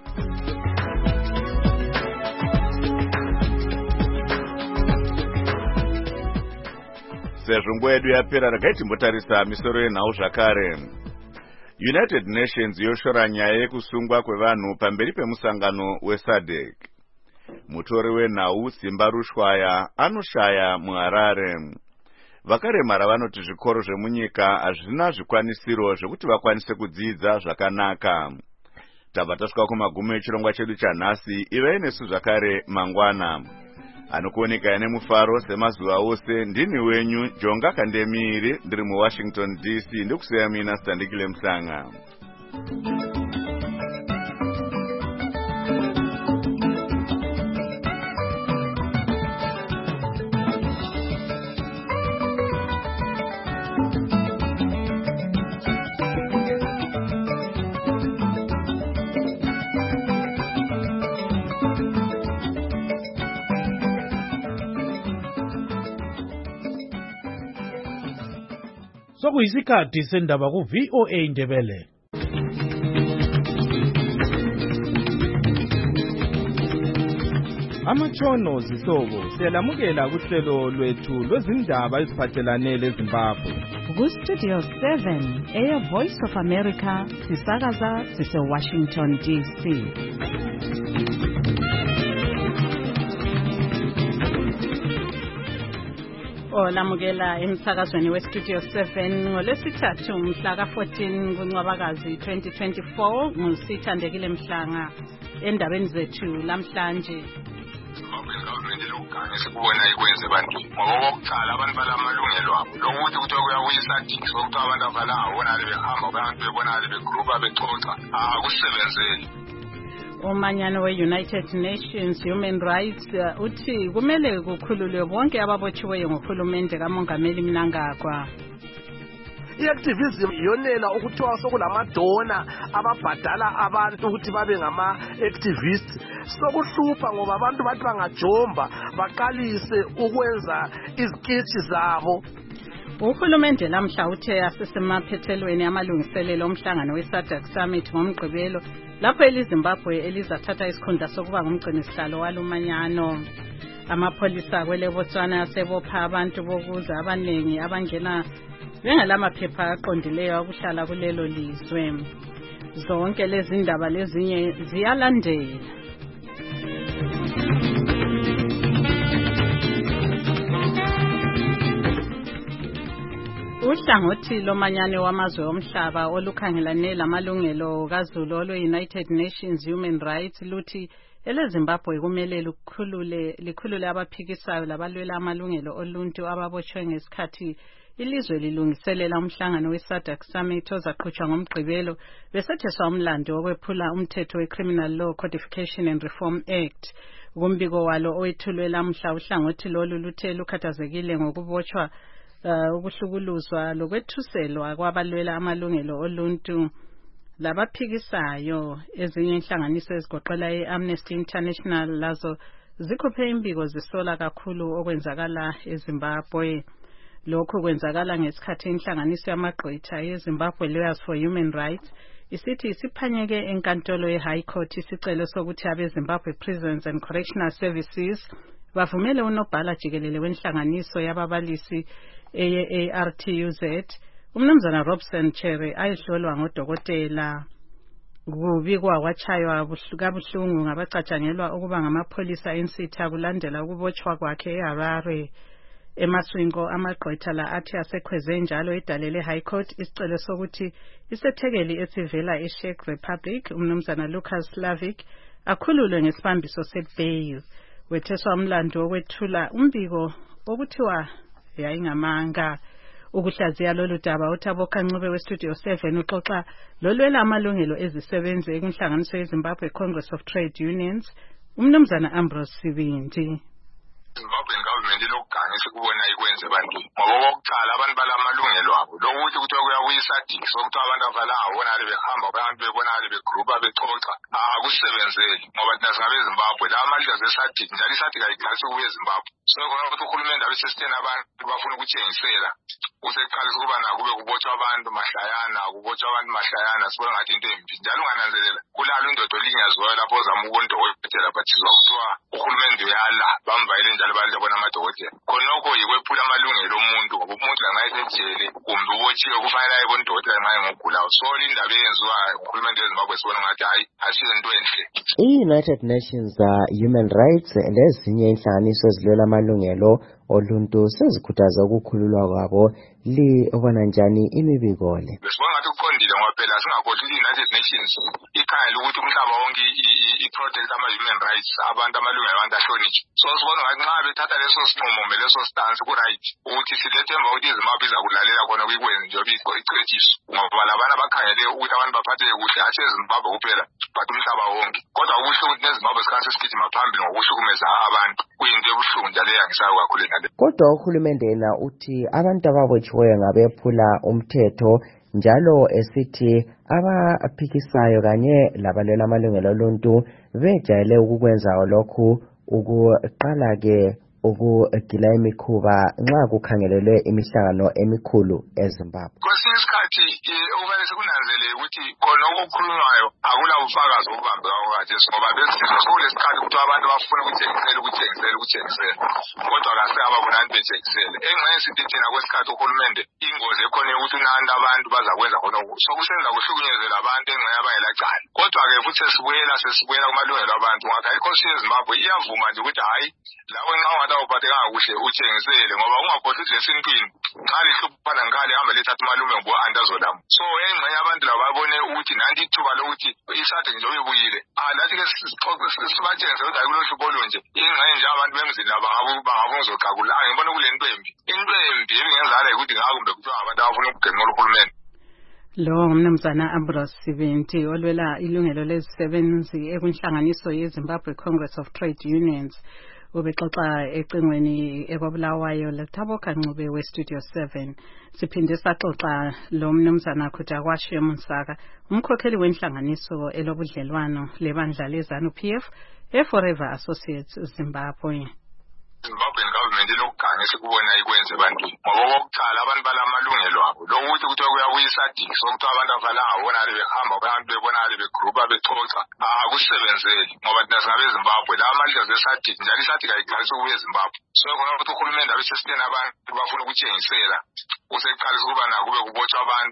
Sezvo nguva yedu yapera regai timbotarisa misoro yenhau zvakare. United Nations yoshora nyaya yekusungwa kwevanhu pamberi pemusangano weSADC. Mutori wenhau Simba Rushwaya anoshaya muHarare. Vakaremara vanoti zvikoro zvemunyika hazvina zvikwanisiro zvekuti vakwanise kudzidza zvakanaka. Tabva tasvika kumagumo echirongwa chedu chanhasi. Ivai nesu zvakare mangwana. Anokuoneka nemufaro semazuva ose ndini wenyu Jonga Kandemiri ndiri muWashington DC ndikuseya mina Standikile Msanga. sokuyisikhathi sendaba ku-VOA Ndebele. Amatshono zihlobo siyalamukela kuhlelo lwethu lwezindaba eziphathelane leZimbabwe. Ku-Studio 7 Air Voice of America sisakaza sise-Washington DC. Olamukela emsakazweni we-Studio 7 ngolwesithathu mhla ka-14 kuNcwabakazi 2024 ngusithandekile Mhlanga endabeni zethu lamhlanje. Sikubona ikwenze abantu ngoba okokuqala abantu balamalungelo abo lokuthi kuthiwa kuyakuyisadiso ukuthi abantu avalawo bonale behamba abantu bebonale begrupa bexoxa akusebenzeli. Umanyano we-United Nations Human Rights uthi kumele kukhululwe bonke ababotshiweyo nguhulumende kamongameli Mnangagwa. I-activism iyonela ukuthiwa sokulamadona ababhadala abantu ukuthi babe ngama-activists. Sokuhlupha ngoba abantu bathi bangajomba baqalise ukwenza izikitshi zabo. Uhulumende lamhla uthe asesemaphethelweni amalungiselelo omhlangano we-SADC Summit ngomgqibelo lapho eliZimbabwe elizathatha isikhundla sokuba ngumgcinisihlalo walumanyano. Amapholisa kwele Botswana asebopha abantu bokuza abanengi abangena bengalamaphepha aqondileyo okuhlala kulelo lizwe. Zonke lezi ndaba lezinye ziyalandela. Uhlangothi lomanyano wamazwe omhlaba olukhangelane lamalungelo kaZulu olwe-United Nations Human Rights luthi eleZimbabwe kumele likhulule abaphikisayo labalwela amalungelo oluntu ababoshwe ngesikhathi ilizwe lilungiselela umhlangano we-SADC Summit ozaqhutshwa ngomgqibelo besetheswa umlando wokwephula umthetho we-Criminal Law Codification and Reform Act. Kumbiko walo owethulwe lamhla uhlangothi lolu luthe lukhathazekile ngokubotshwa ukuhlukuluzwa lokwethuselwa kwabalwela amalungelo oluntu labaphikisayo. Ezinye inhlanganiso ezigoqela i-Amnesty International lazo zikhuphe imbiko zisola kakhulu okwenzakala eZimbabwe. Lokhu kwenzakala ngesikhathi inhlanganiso yamagqwetha yeZimbabwe Lawyers for Human Rights isithi isiphanyeke enkantolo ye-High Court isicelo sokuthi abeZimbabwe Prisons and Correctional Services bavumele unobhala jikelele wenhlanganiso yababalisi eye-ARTUZ umnumzana Robson Chere ayihlolwa ngodokotela. Kubikwa kwachaywa kabuhlungu ngabacatshangelwa ukuba ngamapholisa ensitha kulandela ukubotshwa kwakhe eHarare. Emaswingo amagqwetha la athi asekhweze njalo idalele High Court isicelo sokuthi isethekeli esivela eCzech Republic umnumzana Lucas Slavic akhululwe ngesibambiso sebail. Wetheswa umlando wokwethula umbiko okuthiwa yayingamanga. Ukuhlaziya lolu daba uThaboka Ncube we-Studio 7 uxoxa lolwela amalungelo ezisebenzi ekunhlanganiso yeZimbabwe Congress of Trade Unions umnumzana Ambrose Sibindi. Zimbabwean government ilokuganga sikubona ikwenze abantu ngoba okokuqala abantu balamalungelo abo lokuthi kuthiwa kuyakuyisadiso ukuthi abantu avalawo bonale behamba abantu bebonale begrupa bexoxa akusebenzeli ngoba thina singabeZimbabwe la mali zeSADC njalo iSADC ayigasi kuye eZimbabwe. So khona ukuthi uhulumende abesesitshena abantu bafuna ukutshengisela useqalisa ukuba nakube kubotshwa abantu mahlayana sibona ngathi into embi njalo ungananzelela kulalo indoda olinyaziweyo lapho ozama ukondokotela bathizwa kuthiwa uhulumende uyala bamvayele njalo abantu abona amadokotela khonokho yikwephula amalungelo omuntu ngoba umuntu angayesejele kumbe ubotshiwe kufanele ayebona udokotela nxa engogulayo. So indaba eyenziwa uhulumende weZimbabwe sibona ngathi hayi asiyento enhle. I-United Nations Human Rights lezinye inhlanganiso ezilwela amalungelo oluntu sezikhuthaza ukukhululwa kwabo. Libona njani imibiko le? Besibona ngathi kuqondile ngoba phela singakhohlwa i-United Nations ikhangela ukuthi umhlaba wonke i-protect ama-human rights abantu amalungelo abantu ahlonitshwe. So sibona ngathi nxa bethatha leso sinqumo leso stance ku-right ukuthi silethemba ukuthi iZimbabwe izakulalela khona kuyikwenzi njengoba icetshiso ngoba labana bakhangele ukuthi abantu baphatheke kuhle hatshi eZimbabwe kuphela but umhlaba wonke. Kodwa kuhle ukuthi neZimbabwe sikhanse sigijima phambili ngokuhlukumeza abantu kuyinto ebuhlungu njalo eyangisayo kakhulu ngale. Kodwa uhulumende yena uthi abantu ababotshiweyo ngabephula umthetho njalo esithi abaphikisayo kanye labalwela amalungelo oluntu bejayele ukukwenza lokhu ukuqala ke ukugila imikhuba nxa kukhangelelwe imihlangano emikhulu eZimbabwe. Kwesinye isikhathi okumele sikunanzelele ukuthi khona okukhulunywayo akula bufakazi obubambekayo khathesi ngoba besizwa sokulesikhathi ukuthi abantu bafuna ukuthengisela kodwa kase ababonani bethengisele engxenye sithi thina kwesikhathi uhulumende ingozi ekhona ukuthi unanda abantu bazakwenza khona sokusenza kuhlukunyezela abantu engxenye abayelacala kodwa-ke futhi sesibuyela kumalungelo abantu ngakho inkosi yeZimbabwe iyavuma nje ukuthi hayi lawe nxa ungathi awuphathekanga kuhle uthengisele ngoba ungakhohlwa ukuthi lesintwini nxa lihluphana ngale hamba lethatha umalume ngo-andazolamo so engxenye abantu labo babone ukuthi nanti ithuba lokuthi isade nje uyibuyile lathi-ke sibatshengise ukuthi hayi kulohlupho olunje ingxenye nje abantu bemzini laba ngabongizoxakula ngibona kule nto embi ebingenzala yikuthi ngakumbe kuthiwa abantu abafuna ukugenqola uhulumende. Lo ngumnumzana Ambrose Sibinti olwela ilungelo lezisebenzi ekunhlanganiso yeZimbabwe Congress of Trade Unions ubexoxa ecingweni ekwabulawayo leThaboka Ncube weStudio 7. Siphinde saxoxa lo mnumzana Khutakwashe Munsaka umkhokheli wenhlanganiso elobudlelwano lebandla leZANU PF eForever Associates Zimbabwe. Zimbabwean government ilokuganga esikubona ikwenze ebantwini ngoba okokuqala abantu balamalungelo abo lokuthi kuthiwa kuyabuyisa diki sokuthi abantu avalanga bonale behamba abantu bebonale begrupa bexoxa akusebenzeli ngoba thina singabe Zimbabwe la amandla zesadiki njalo isadiki ayiqalisa ukubuya eZimbabwe so khona ukuthi uhulumende abe sesitena abantu bafuna ukutshengisela useqalisa ukuba nakube kubotshwa abantu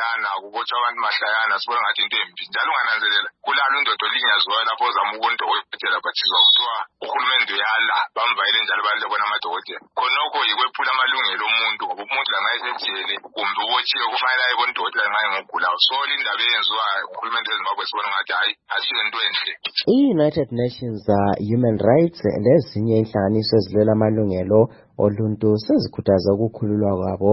mahlayana sibona ngathi into embi njalo ungananzelela kulalo indoda olinyazwayo lapho ozama ukuntokotela bathizwa kuthiwa uhulumende uyala bamvayele njalo balebona amadokotela khonokho yikwephula amalungelo omuntu ngoba umuntu la ngayesejele kumbe ubotshiwe kufanele ayebona udokotela nxa engogulayo so indaba eyenziwa uhulumende weZimbabwe sibona ngathi hayi asiyo into enhle. I-United Nations Human Rights lezinye inhlanganiso ezilwela amalungelo oluntu sezikhuthaza ukukhululwa kwabo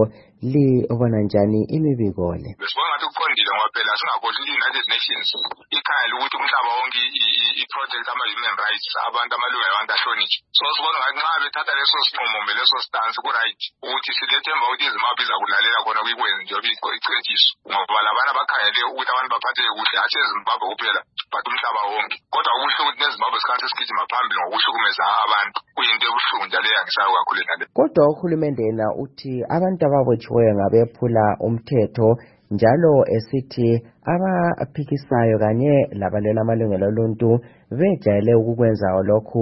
ubona njani imibiko le? Besibona ngathi kuqondile ngoba phela singakhohlwa i-United Nations ikhangela ukuthi umhlaba wonke i-protect ama-human rights abantu amalungelo abantu ahlonitshwe so sibona ngathi nxa bethatha leso sinqumo leso stance ku-right ukuthi silethemba ukuthi iZimbabwe izakulalela khona kuyikwenzi njengoba icetshiso ngoba labana bakhangele ukuthi abantu baphatheke kuhle hatshi eZimbabwe kuphela but umhlaba wonke kodwa kubuhle ukuthi neZimbabwe sikhathi esigijima phambili ngokuhlukumeza abantu kuyinto ebuhlungu njalo eyangisayo kakhulu nale. Kodwa uhulumende yena uthi abantu ababotshiweyo ngabephula umthetho njalo esithi abaphikisayo kanye labalela amalungelo oluntu bejayele ukukwenza lokhu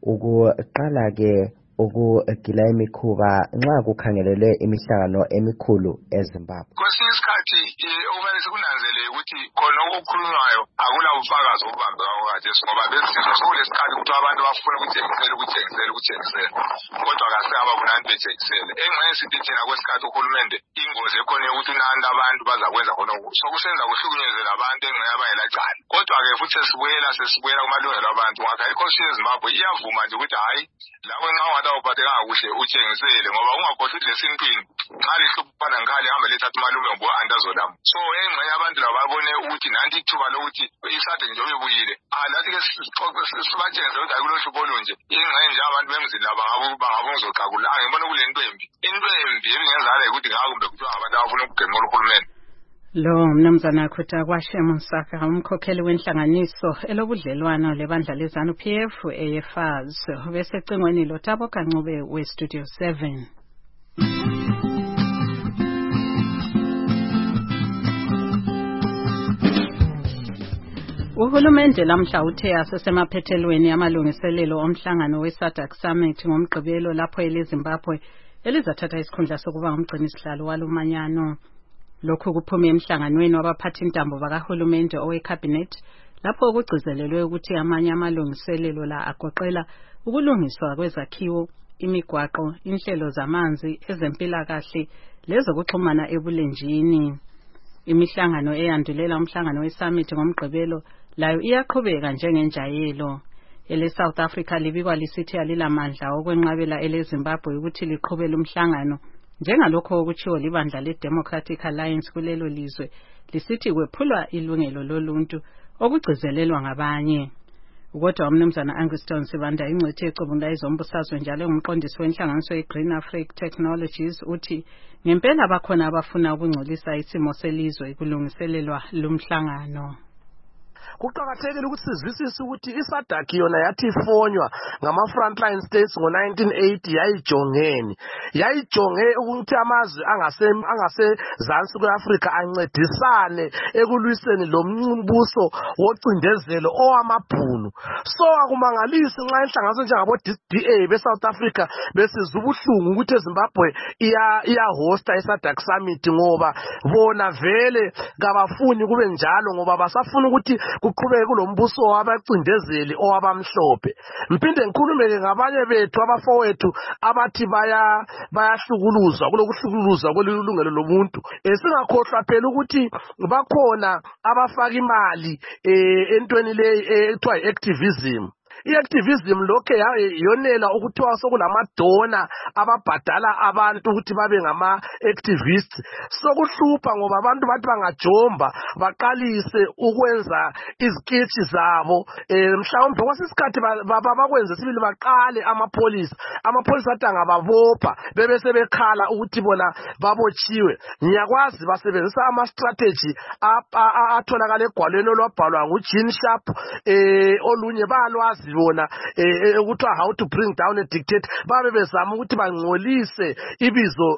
ukuqala-ke ukugila imikhuba nxa kukhangelelwe imihlangano emikhulu eZimbabwe. Kwesinye isikhathi okumele sikunanzelele ukuthi khona okukhulunywayo akula bufakazi obubambekayo khathesi ngoba besizwa sokulesikhathi ukuthi abantu bafuna ukuthengisela kodwa kase ababonani bethengisele engxenye sithi thina kwesikhathi uhulumende ingozi ekhona ukuthi unanda abantu bazakwenza khona sokusenza kuhlukunyezela abantu engxenye abayelacala kodwa-ke futhi sesibuyela kumalungelo abantu ngakho inkosi yeZimbabwe iyavuma nje ukuthi hayi lawe nxa ungathi awuphathekanga kuhle uthengisele ngoba ungakhohlwa ukuthi lesintwini nxa lihluphana ngale hamba lethatha umalume ngo-andazolamo so engxenye abantu labo babone ukuthi nanti ithuba lokuthi isade nje uyibuyile lathi-ke sibatshengise ukuthi hayi kulohlupho olunje ingxenye nje abantu bemzini laba ngabongizoxakula ngibona kule nto embi ebingenzala yikuthi ngakumbe kuthiwa abantu abafuna ukugenqola uhulumende. Lo mnumzana Khutakwashe Munsaka umkhokheli wenhlanganiso elobudlelwano lebandla leZANU PF EFAZ bese cingweni loThaboka Ncube weStudio 7. Uhulumende lamhla uthe asesemaphethelweni amalungiselelo omhlangano weSADC Summit ngomgqibelo lapho eleZimbabwe elizathatha isikhundla sokuba ngumgcinisihlalo walomanyano. Lokhu kuphume emhlanganweni wabaphathi intambo bakahulumende owecabinet lapho kugcizelelwe ukuthi amanye amalungiselelo la agoqela ukulungiswa kwezakhiwo, imigwaqo, inhlelo zamanzi, ezempilakahle lezokuxhumana ebulenjini. Imihlangano eyandulela umhlangano weSummit ngomgqibelo layo iyaqhubeka njengenjayelo. South Africa libikwa lisithi alilamandla okwenqabela eleZimbabwe ukuthi liqhubele umhlangano njengalokho okutshiwo libandla leDemocratic Alliance kulelo lizwe lisithi kwephulwa ilungelo loluntu okugcizelelwa ngabanye. Kodwa umnumzana Anguston Sibanda ingcwethi ecubungula izombusazwe njalo ngumqondisi wenhlanganiso yeGreen Africa Technologies uthi ngempela bakhona abafuna ukungcolisa isimo selizwe kulungiselelwa lumhlangano. kuqakathekile ukuthi sizwisise ukuthi iSADC yona yathi ifonywa ngama-frontline states ngo-1980 yayijonge ukuthi amazwe angasezansi kwe-Afrika ancedisane ekulwiseni lo mbuso wocindezelo owamabhunu. So akumangalisi nxa inhlanganiso njengabo-DA be-South Africa besizwa ubuhlungu ukuthi eZimbabwe iya-hosta iSADC summit ngoba bona vele kabafuni kube njalo ngoba basafuna ukuthi kuqhubeke kulombuso wabacindezeli owabamhlophe. Mphinde ngikhulumeke ngabanye bethu abafowethu abathi bayahlukuluzwa kulokuhlukuluzwa kwelilungelo lomuntu. Singakhohlwa phela ukuthi bakhona abafaka imali entweni le ethiwa i-activism. I-activism lokhe yonela ukuthiwa sokulamadona ababhadala abantu ukuthi babe ngama-activists. Sokuhlupha ngoba abantu bathi bangajomba baqalise ukwenza izikitshi zabo mhlawumbe kwasisikhathi bakwenze sibili baqale amapholisa athi angababopha bebe sebekhala ukuthi bona babotshiwe. Ngiyakwazi basebenzisa ama-strategy atholakala egwalweni olwabhalwa nguJean Sharp olunye balwazi bona ukuthiwa how to bring down a dictator. Babe bezama ukuthi bangcolise ibizo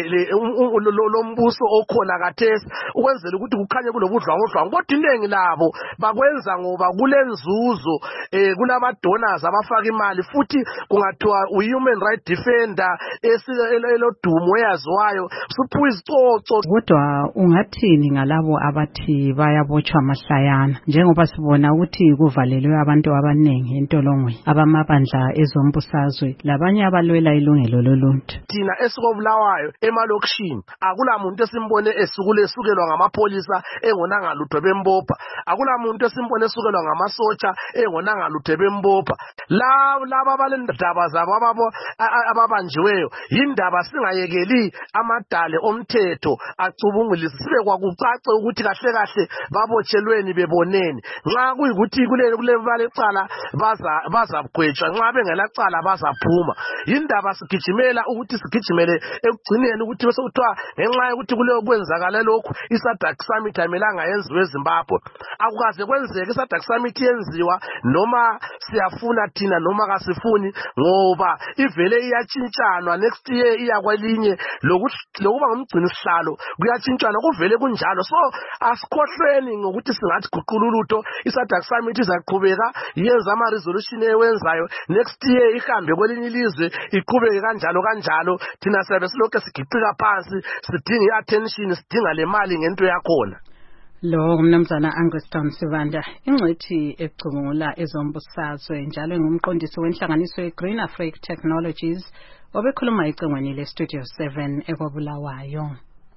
lombuso okhona kathesi ukwenzela ukuthi kukhanye kulobudlwangudlwangu. Kodwa inengi labo bakwenza ngoba kulenzuzo kulamadonors abafaka imali futhi kungathiwa u-human right defender elodumo eyaziwayo suphuwa izicoco. Kodwa ungathini ngalabo abathi bayabotshwa mahlayana njengoba sibona ukuthi kuvalelwe abantu abaningi entolongweni abamabandla ezombusazwe labanye abalwela ilungelo loluntu? Thina esikobulawayo emalokishini akula muntu esimbone esukelwa ngamapholisa engonanga lutho bembopha. Akula muntu esimbone esukelwa ngamasotsha engonanga lutho bembopha. Laba balendaba zabo ababanjiweyo yindaba singayekeli amadale omthetho acubungulise sibe kwakucace ukuthi kahle kahle babotshelweni beboneni. Nxa kuyikuthi kule balecala bazabugwetshwa, nxa bengelacala bazaphuma. Yindaba sigijimela ukuthi sigijimele ekugcineni ukuthi bese kuthiwa ngenxa yokuthi kuleyo kwenzakala lokhu iSADC summit amelanga yenziwe eZimbabwe. Akukaze kwenzeke iSADC summit yenziwa noma siyafuna thina noma kasifuni ngoba ivele iyatshintshanwa next year iyakwelinye lokuba ngumgcini sihlalo kuyatshintshana kuvele kunjalo. So asikhohlweni ngokuthi singathi guqululutho iSADC summit izaqhubeka yenza ama-resolution ewenzayo next year ihambe kwelinye ilizwe iqhubeke kanjalo thina siyabe silokhu sigiqika phansi sidinga i-attention sidinga le mali ngento yakhona. Lo mnumzana Angriston Sivanda ingcithi ecubungula ezombusazwe njalo ngumqondisi wenhlanganiso ye-Green Africa Technologies obekhuluma ecingweni le-Studio 7 ekobulawayo.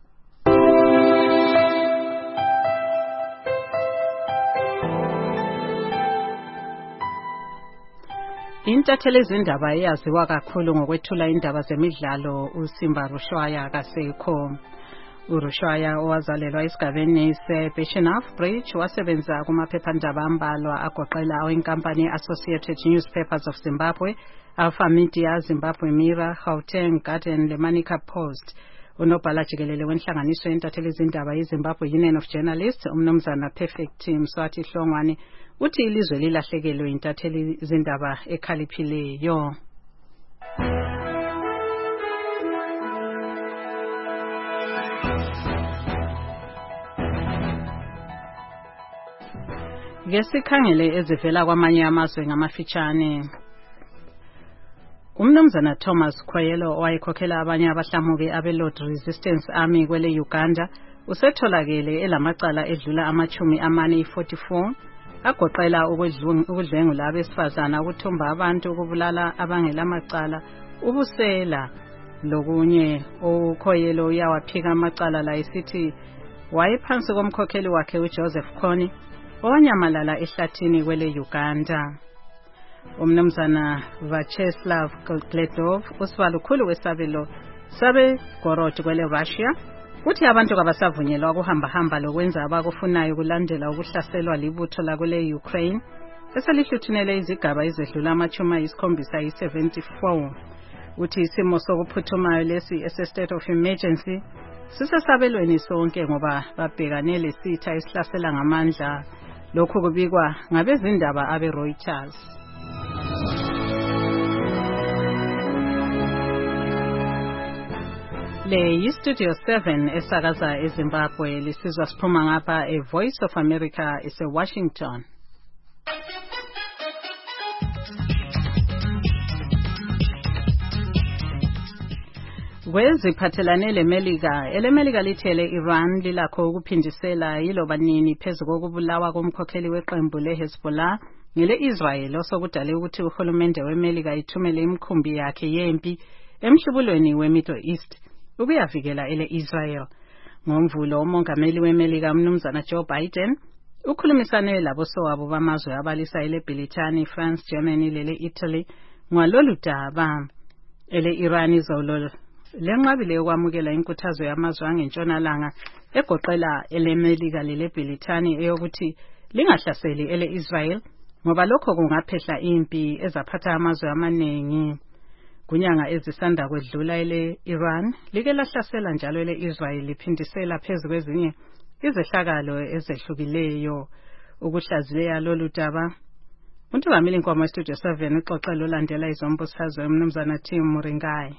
Intatheli zindaba eyaziwa kakhulu ngokwethula indaba zemidlalo uSimba Rushwaya kasekho. uRushwaya owazalelwa esigabeni seBishenaf Bridge wasebenza kumaphephandaba ambalwa agoqela awenkampani Associated Newspapers of Zimbabwe, Alpha Media, Zimbabwe Mirror, Gauteng Garden, leManica Post. Unobhala jikelele wenhlanganiso yentatheli zindaba yeZimbabwe Union of Journalists umnumzana Perfect Mswati Hlongwane uthi ilizwe lilahlekelwe intatheli zindaba ekhaliphileyo. Ngesikhangele ezivela kwamanye amazwe ngamafitshane. Umnumzana Thomas Khwayelo owayekhokhela abanye abahlamuki abeLord Resistance Army kwele Uganda usetholakele elamacala edlula ama-44 agoqela ukudlwengula abesifazana, ukuthumba abantu, ukubulala abangelamacala, ubusela lokunye. uKhoyelo uyawaphika amacala la esithi wayephansi komkhokheli wakhe uJoseph Kony owanyamalala ehlathini kwele Uganda. Umnumzana Vacheslav Gledov usibalukhulu wesabelo sabe Gorod kwele Russia uthi abantu kabasavunyelwa ukuhamba lokwenza abakufunayo kulandela ukuhlaselwa libutho la kwele Ukraine eselihluthunele izigaba ezedlula ama-74. Uthi isimo sokuphuthumayo lesi state of emergency sisesabelweni sonke ngoba babhekane lesitha esihlasela ngamandla lokhu kubikwa ngabezindaba abe-Reuters. Le yi-Studio 7 esakaza eZimbabwe lisizwa siphuma ngapha e-Voice of America ese-Washington. Kweziphathelane leMelika, eleMelika lithele Iran lilakho ukuphindisela yiloba nini phezu kokubulawa komkhokheli weqembu le-Hezbollah ngele-Israel osokudale ukuthi uhulumende weMelika ithumele imikhumbi yakhe yempi emhlubulweni we-Middle East ukuyavikela ele-Israel. NgoMvulo umongameli weMelika umnumzana Joe Biden ukhulumisane labosowabo bamazwe abalisa ele-Britani, France, Germany lele-Italy ngalolu daba. Ele-Iran izolo lenqabile ukwamukela inkuthazo yamazwe angentshonalanga egoqela eleMelika lele-Britani eyokuthi lingahlaseli ele-Israel ngoba lokho kungaphehla impi ezaphatha amazwe amaningi. Kunyanga ezisanda kwedlula ele-Iran like lahlasela njalo ele-Israel liphindisela phezu kwezinye izehlakalo ezehlukileyo. Ukuhlaziya lolu daba uNtungameli Nkomo weStudio 7 uxoxela olandela izombusazwe umnumzana Tim Muringai.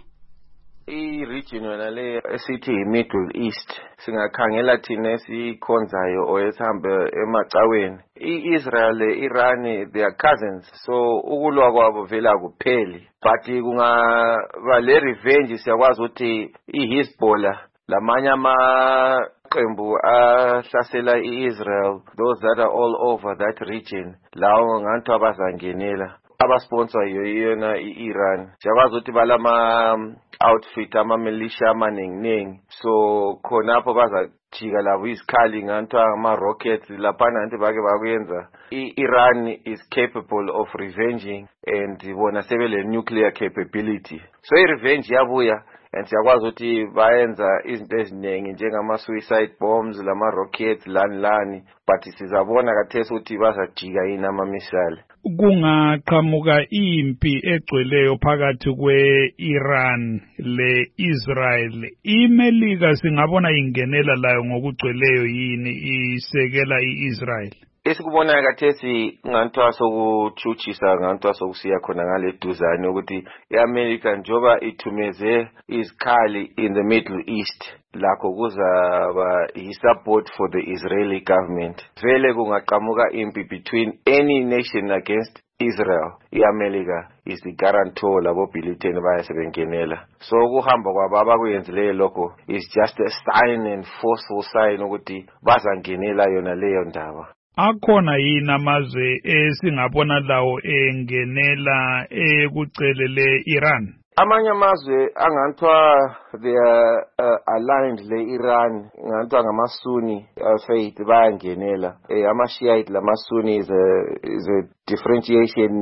I-region yona le esithi i-Middle East singakhangela thina esikhonzayo oyesihambe emacaweni. I-Israel le-Iran they are cousins, so ukulwa kwabo vele akupheli, but kungaba le revenge siyakwazi ukuthi i-Hezbollah lamanye amaqembu ahlasela i-Israel, those that are all over that region, lawo ngantu abazangenela abasponsor yona i-Iran. Siyakwazi ukuthi balama outfit ama-militia amaningi, so khonapho bazajika labo izikhali ngantu ama-rockets laphana nti bake bakuyenza. I-Iran is capable of revenging and bona sebele nuclear capability, so i-revenge yabuya and siyakwazi ukuthi bayenza izinto eziningi njengama-suicide bombs lama-rockets lani, but sizabona kathesi ukuthi bazajika yini ama-missile. Kungaqhamuka impi egcweleyo phakathi kwe-Iran le-Israel, iMelika singabona ingenela layo ngokugcweleyo yini isekela i-Israel? Esikubona kathesi ngantwa sokuchuchisa ngantwa sokusiya khona ngale duzane ukuthi iAmerica njoba ithumeze izikhali in the Middle East lakho kuzaba support for the Israeli government. Vele kungaqhamuka impi between any nation against Israel. iAmerica is the guarantor labo Britani bayasebengenela. So ukuhamba kwababa kuyenzileyo lokho is just a sign and forceful sign ukuthi bazangenela yona leyo ndaba. Akhona yini amazwe esingabona lawo engenela ekucelele Iran? Amanye amazwe angantwa they are aligned le-Iran ngantwa ngama-Sunni faith bayangenela. Ama-Shiite lama-Sunni is a differentiation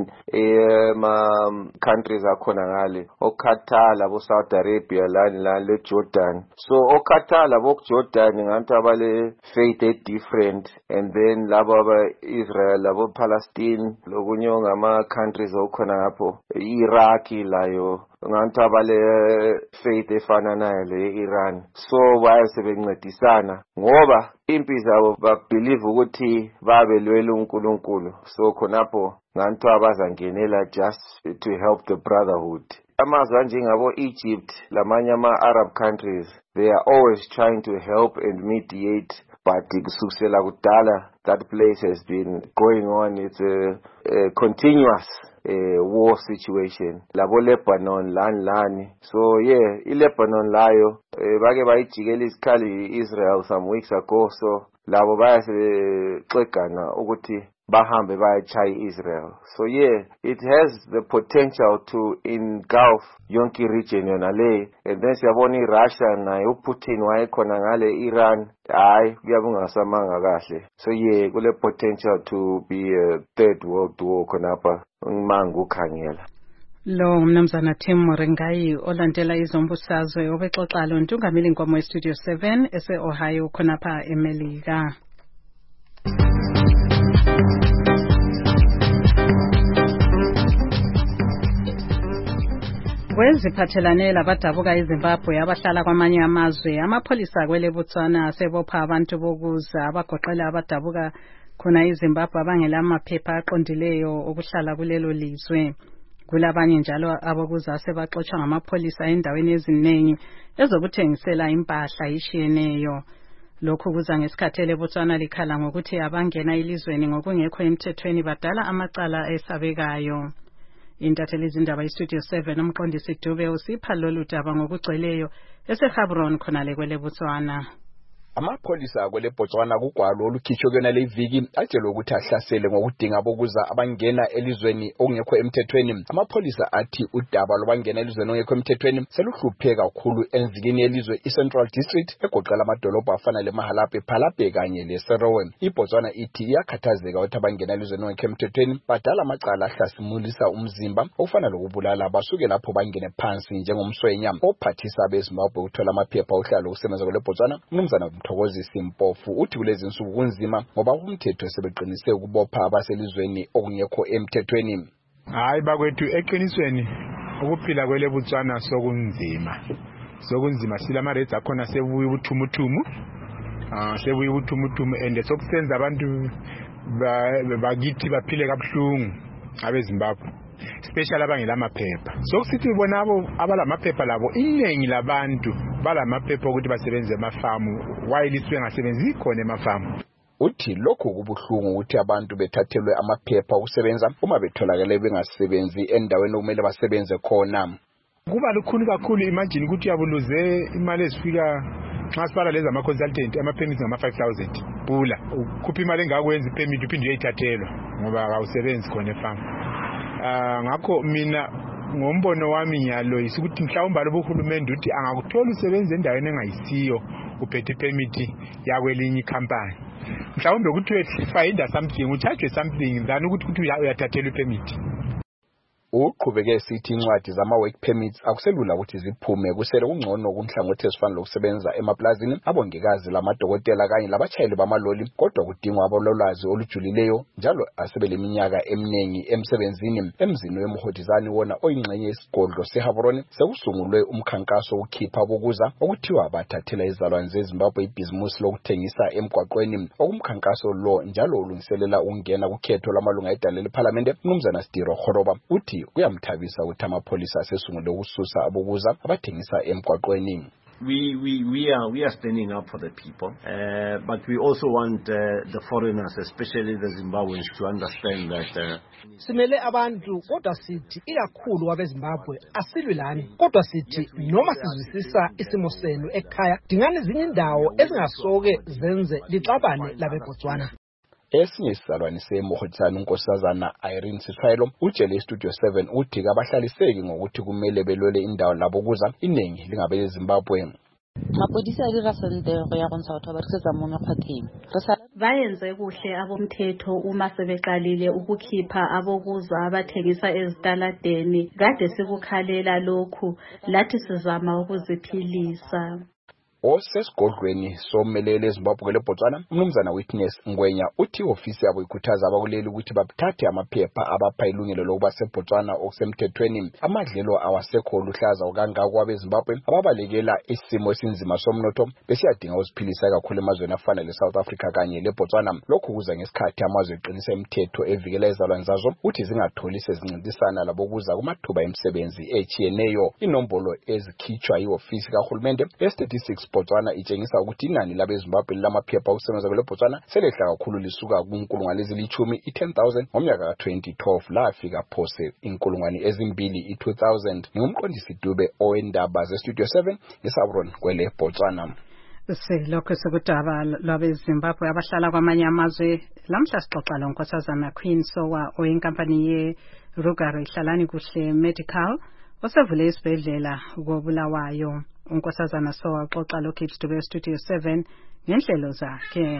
countries akhona ngale. OQatar labo Saudi Arabia lani le-Jordan. So OQatar labo Jordan ngantwa bale faith different, and then labo aba-Israel labo Palestine lokunye ngama-countries okhona ngapho Iraq layo ngantu abale faith efana nayo le-Iran. So bayasebencedisana ngoba impi zabo babelieve ukuthi babelwela uNkulunkulu, so khonapho ngantu abazangenela just to help the brotherhood. Amazwe njengabo Egypt lamanye ama-Arab countries, they are always trying to help and mediate, but kusukela kudala that place has been going on. It's a continuous war situation. Labo Lebanon lani. So yeah, iLebanon layo bake bayijikela izikhali Israel some weeks ago, so labo bayasexegana ukuthi bahambe bayachaya Israel. So yeah, it has the potential to engulf yonke region yona le. And then siyabona iRussia nayo uPutin wayekhona ngale Iran, hayi kuyabungasamanga kahle. So yeah, kule potential to be a third world war khonapha ngimanga ukhangela. Lo mnumzana Tim Muringai olandela izombusazwe obexoxa lo Ntungameli Nkomo weStudio 7 ese-Ohio khonapha eMelika. Kweziphathelane labadabuka eZimbabwe abahlala kwamanye amazwe, amapholisa kwele Botswana asebopha abantu bokuza abagoqela abadabuka Kukhona iZimbabwe abangela amaphepha aqondileyo okuhlala kulelo lizwe. Kulabanye njalo abakuza sebaxotshwa ngamapholisa endaweni eziningi ezokuthengisela impahla ishiyeneyo. Lokhu kuza ngesikhathi leBotswana likhala ngokuthi abangena elizweni ngokungekho emthethweni badala amacala esabekayo. Intatheli izindaba iStudio 7 umqondisi Dube usipha lolu daba ngokugcweleyo eseGaborone khonale kweleBotswana. Amapholisa kwele Botswana kugwalo olukhitshwe kuyona le viki atshelwe ukuthi ahlasele ngokudinga bokuza abangena elizweni okungekho emthethweni. Amapholisa athi udaba lobangena elizweni okungekho emthethweni seluhluphe kakhulu enzikini yelizwe iCentral District egoqela amadolobha afana leMahalape, Phalape kanye leSerowe. iBotswana ithi iyakhathazeka ukuthi abangena elizweni okungekho emthethweni badala amacala ahlasimulisa umzimba ofana lokubulala basuke lapho bangene phansi njengomswenya. Ophathisa abeZimbabwe uthola amaphepha ohlalo ukusebenza kwele Botswana umnumzana Thokozisi Mpofu uthi kulezi insuku kunzima ngoba umthetho sebeqinise ukubopha abaselizweni okungekho emthethweni. Hayi bakwethu eqinisweni ukuphila kwele Botswana sokunzima silama rates akhona sebuye ubuthumuthumu and sokusenza abantu bakithi baphile kabuhlungu abeZimbabwe special abangela amaphepha. Sokusithi bona abalamaphepha labo iningi labantu balamaphepha ukuthi basebenze emafamu while iswe ngasebenzi khona emafamu. Uthi lokho kubuhlungu ukuthi abantu bethathelwe amaphepha okusebenza uma betholakale bengasebenzi endaweni okumele basebenze khona. Kuba lukhulu kakhulu, imagine ukuthi uyabuluze imali ezifika nxa sibala lezi ama consultant ama permits ngama 5000 bula ukhupha imali engakwenza ipermit uphinde uyayithathelwa ngoba awusebenzi khona efamu. Ngakho mina ngombono wami ngiyaloyisa ukuthi mhlawumbe lobuhulumende uthi angakuthola usebenze endaweni engayisiyo uphethe permit yakwelinye ikhampani. Mhlawumbe ukuthi ufind something uthathe something than ukuthi uyathathelwa ipermit. Uqhubeke sithi incwadi zama-work permits akuselula ukuthi ziphume kusele kungcono kunhlangothi ezifana lokusebenza emaplazini, abongikazi, lamadokotela kanye labatshayeli bamaloli, kodwa kudingwa abalolwazi olujulileyo njalo asebeleminyaka eminingi emsebenzini. Emzini weMgodizani wona oyingxenye yesigodlo seGaborone sekusungulwe umkhankaso wokukhipha bokuza okuthiwa bathathela izalwane zeZimbabwe ibhizimusi lokuthengisa emgwaqweni. Okumkhankaso lo njalo ulungiselela ukungena kukhetho lamalunga edale leParliament. Mnumzana Stiro Khoroba uthi kuyamthabisa ukuthi amapholisa asesungule ukususa abokuza abathengisa emgwaqweni. We are standing up for the people, but we also want the foreigners, especially the Zimbabweans, to understand that simele abantu kodwa sithi ikakhulu abeZimbabwe asilwi lani, kodwa sithi noma sizwisisa isimo senu ekhaya dingani ezinye indawo ezingasoke zenze lixabane labeBotswana. Esinye isizalwane seMgodizani unkosazana Irene Sitshwaelo utshele iStudio 7 uthi kabahlaliseki ngokuthi kumele belwele indawo labo kuza iningi lingabe eZimbabwe. Mapodisa a dira sentle go ya go ntsha batho ba risetsa mo mekgwatheng. Bayenze kuhle abomthetho uma sebeqalile ukukhipha abokuza abathengisa ezitaladeni. Kade sikukhalela lokhu, lathi sizama ukuziphilisa. Osesigodlweni somelele eZimbabwe leBotswana umnumzana Witness Ngwenya uthi ofisi yabo ikhuthaza abakuleli ukuthi bathathe amaphepha abapha ilungelo lokuba seBotswana okusemthethweni. Amadlelo awasekho luhlaza okangaka kwabeZimbabwe ababalekela isimo esinzima somnotho besiyadinga uziphilisa kakhulu emazweni afana leSouth Africa kanye leBotswana. Lokhu kuza ngesikhathi amazwe eqinisa imithetho evikela izalwane zazo uthi zingatholi sezincintisana labokuza kumathuba emsebenzi echiyeneyo. Inombolo ezikhitshwa iofisi kahulumende ye-statistics Botswana itshengisa ukuthi inani labeZimbabwe lamaphepha okusebenza kwele Botswana selehla kakhulu lisuka kunkulungwane ezilithumi 10,000 ngomnyaka ka-2012 lafika phose inkulungwane ezimbili 2,000. Ngumqondisi Dube owendaba zeStudio 7 eGaborone kwele Botswana. Lokho sekudaba lwabeZimbabwe abahlala kwamanye amazwe. Lamhla sixoxa lonkosazana Queen Sowa oyinkampani yeRugare Hlalani Kuhle Medical osevule isibhedlela koBulawayo. Unkosazana Sowa uxoxa loKids Dube Studio 7 ngenhlelo zakhe.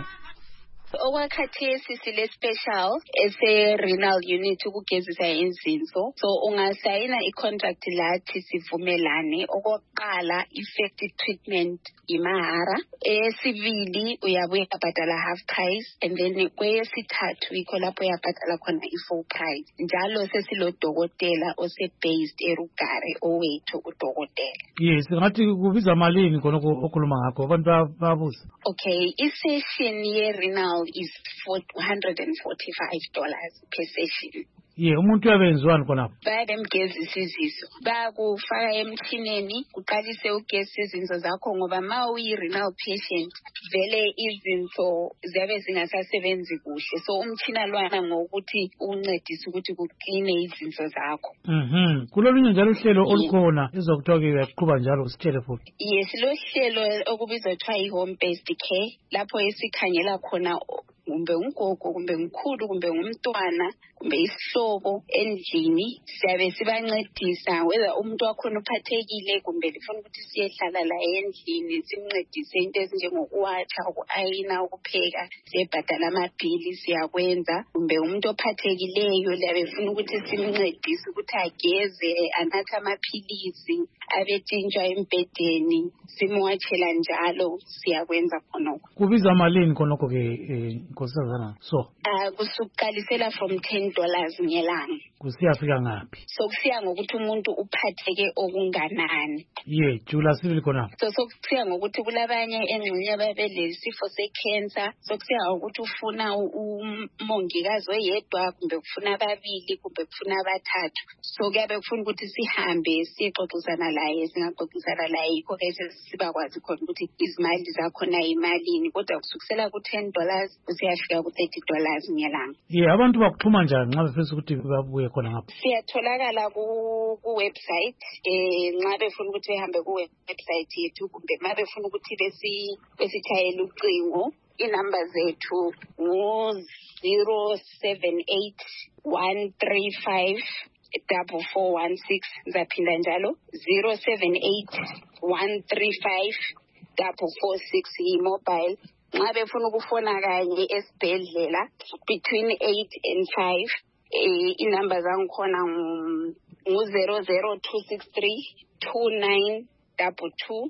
Okwakhathesi sile special ese-renal unit ukugezisa inzinso. So ungasayina i-contract lathi sivumelane. Okokuqala effective treatment imahara. Eyesibili uyabuya bhatala half price and then kweyesithathu yikho lapho uyabhatala khona i-full price. Njalo sesilodokotela ose-based eRugare owethu udokotela. Yes, ngathi kubiza malini khona okhuluma ngakho abantu babuza. Okay, i-session ye-renal renal is $145 per session. umuntu uyabenziwani khonapho? Bayabemgezisa izinso, bayakufaka emtshineni kuqalise ugezisa izinso zakho, ngoba ma uyi-renal patient vele izinso ziyabe zingasasebenzi kuhle, so umtshina lwana ngokuthi uncedise ukuthi kukline izinso zakho. Kulolunye njalo uhlelo olukhona ezokuthiwa-ke uyaqhuba njalo, sitshele futhi. Yes, lo hlelo okubizwa kuthiwa i-home based care, lapho esikhangela khona kumbe ungogo kumbe mkhulu kumbe umntwana kumbe isihlobo endlini, siyabe sibancedisa whether umuntu wakhona uphathekile kumbe lifuna ukuthi siyehlala la endlini simncedise into ezinjengokuwatsha, uku-ayina, ukupheka, siyebhadala amabhili siyakwenza. Kumbe umuntu ophathekileyo liyabe funa ukuthi simncedise ukuthi ageze, anathe amaphilisi, abetshintshwa embhedeni, simwatshela njalo, siyakwenza khonokho. Kubiza malini khonokho-ke nkosazana? So kusuqalisela from $10 ngelanga. Kusiyafika ngaphi? So kusiya ngokuthi umuntu uphatheke okunganani. Jula sibili khonapho. So kusiya ngokuthi kulabanye engxenye ababelesifo se-cancer, so kusiya ngokuthi ufuna umongikazi oyedwa kumbe ufuna ababili kumbe ufuna abathathu. So kuyabe kufuna ukuthi sihambe sixoxisana laye, singaxoxisana laye, yikho-ke sibakwazi khona ukuthi izimali zakhona yimalini, kodwa kusukisela ku$10 kusiyafika ku$30 ngelanga. Abantu bakuxhuma njani nxa befisa ukuthi babuye khona ngapho? Siyatholakala ku-website, nxa befuna ukuthi behambe ku-website yethu kumbe ma befuna ukuthi besitshayele ucingo, inamba zethu ngu-078 135 4416. Zaphinda njalo 078 135 4446 yi-mobile. Nxa befuna ukufona kanye esibhedlela between 8 and 5, inamba zangikhona ngu-00263 2922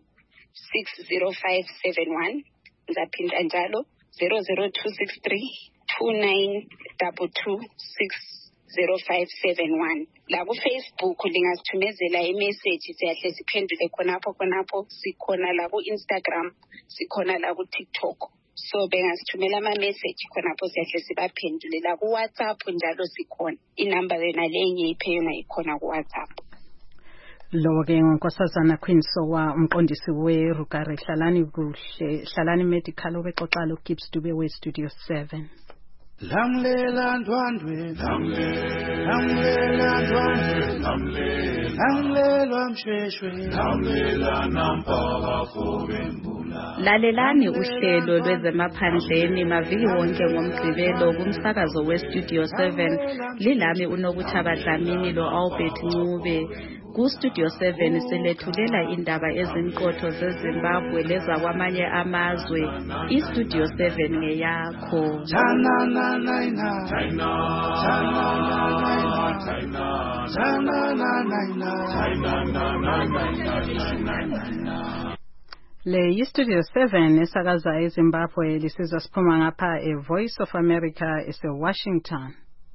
60571. Zaphinda njalo 00263 2922 60571. La ku-Facebook lingasithumezela imessage, siyahle siphendule khonapho. Sikhona la ku-Instagram, sikhona la ku-TikTok. So bengasithumela ama-message khonapho, siyahle sibaphendule. La ku-WhatsApp njalo sikhona. Inamba yona le engiyiphe yona ikhona ku-WhatsApp. Lo-ke nkosazana Queen Sowa, umqondisi we-Rugare. Hlalani kuhle, hlalani medical, obexoxa lo-Gibbs Dube we-Studio 7. Lamlela ndwandwe, lamlela ndwandwe, lamlela mshweshwe, lamlela nampaka fobembula. Lalelani uhlelo lwezemaphandleni maviki wonke ngoMgqibelo kumsakazo we-Studio 7. Lilami uNokuthaba Dlamini lo-Albert Ncube. Ku-Studio 7 silethulela indaba ezinqotho zeZimbabwe lezakwamanye amazwe. I-Studio 7 ngeyakho. Le yi-Studio 7 esakaza eZimbabwe, lisizwa siphuma ngapha e-Voice of America ese-Washington.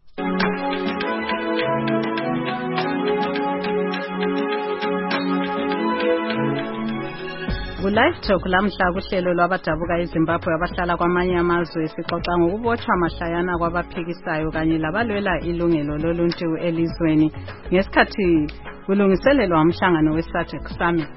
Ku-Live Talk lamhla kuhlelo lwabadabuka eZimbabwe abahlala kwamanye amazwe, sixoxa ngokubotshwa mahlayana kwabaphikisayo kanye labalwela ilungelo loluntu elizweni ngesikhathi kulungiselelwa umhlangano we-SADC Summit.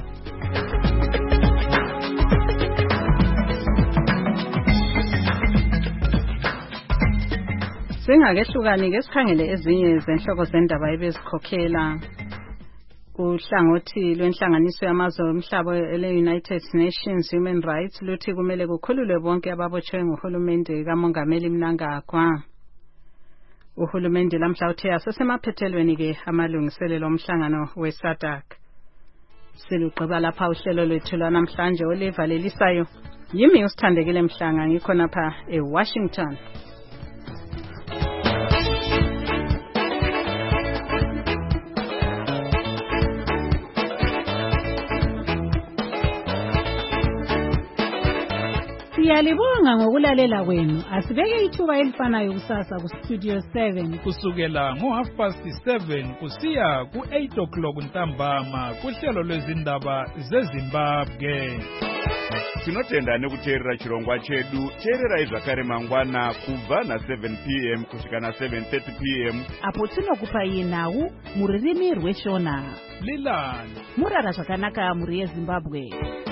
Singakehlukani ke sikhangele ezinye zenhloko zendaba ebezikhokhela. Uhlangothi lwenhlanganiso yamazwe omhlaba ele-United Nations Human Rights luthi kumele kukhululwe bonke ababotshwe nguhulumende kaMongameli Mnangagwa. Uhulumende lamhla uthe asesemaphethelweni ke amalungiselelo omhlangano we-SADC. Silugqiba lapha uhlelo lwethu lwanamhlanje olivalelisayo. Yimi usithandekile Mhlanga, ngikhona pha eWashington. Siyalibonga ngokulalela kwenu. Asibeke ithuba elifanayo kusasa ku Studio 7 kusukela ngo7:30 kusiya ku8 ntambama kuhlelo lwezindaba zeZimbabwe. Tinotenda nekuteerera chirongwa chedu. Teerera zvakare mangwana kubva na7 p.m. kusvika na7:30 p.m. apo tinokupa nhau muririmi rweshona. Lilani murara zvakanaka muri yeZimbabwe.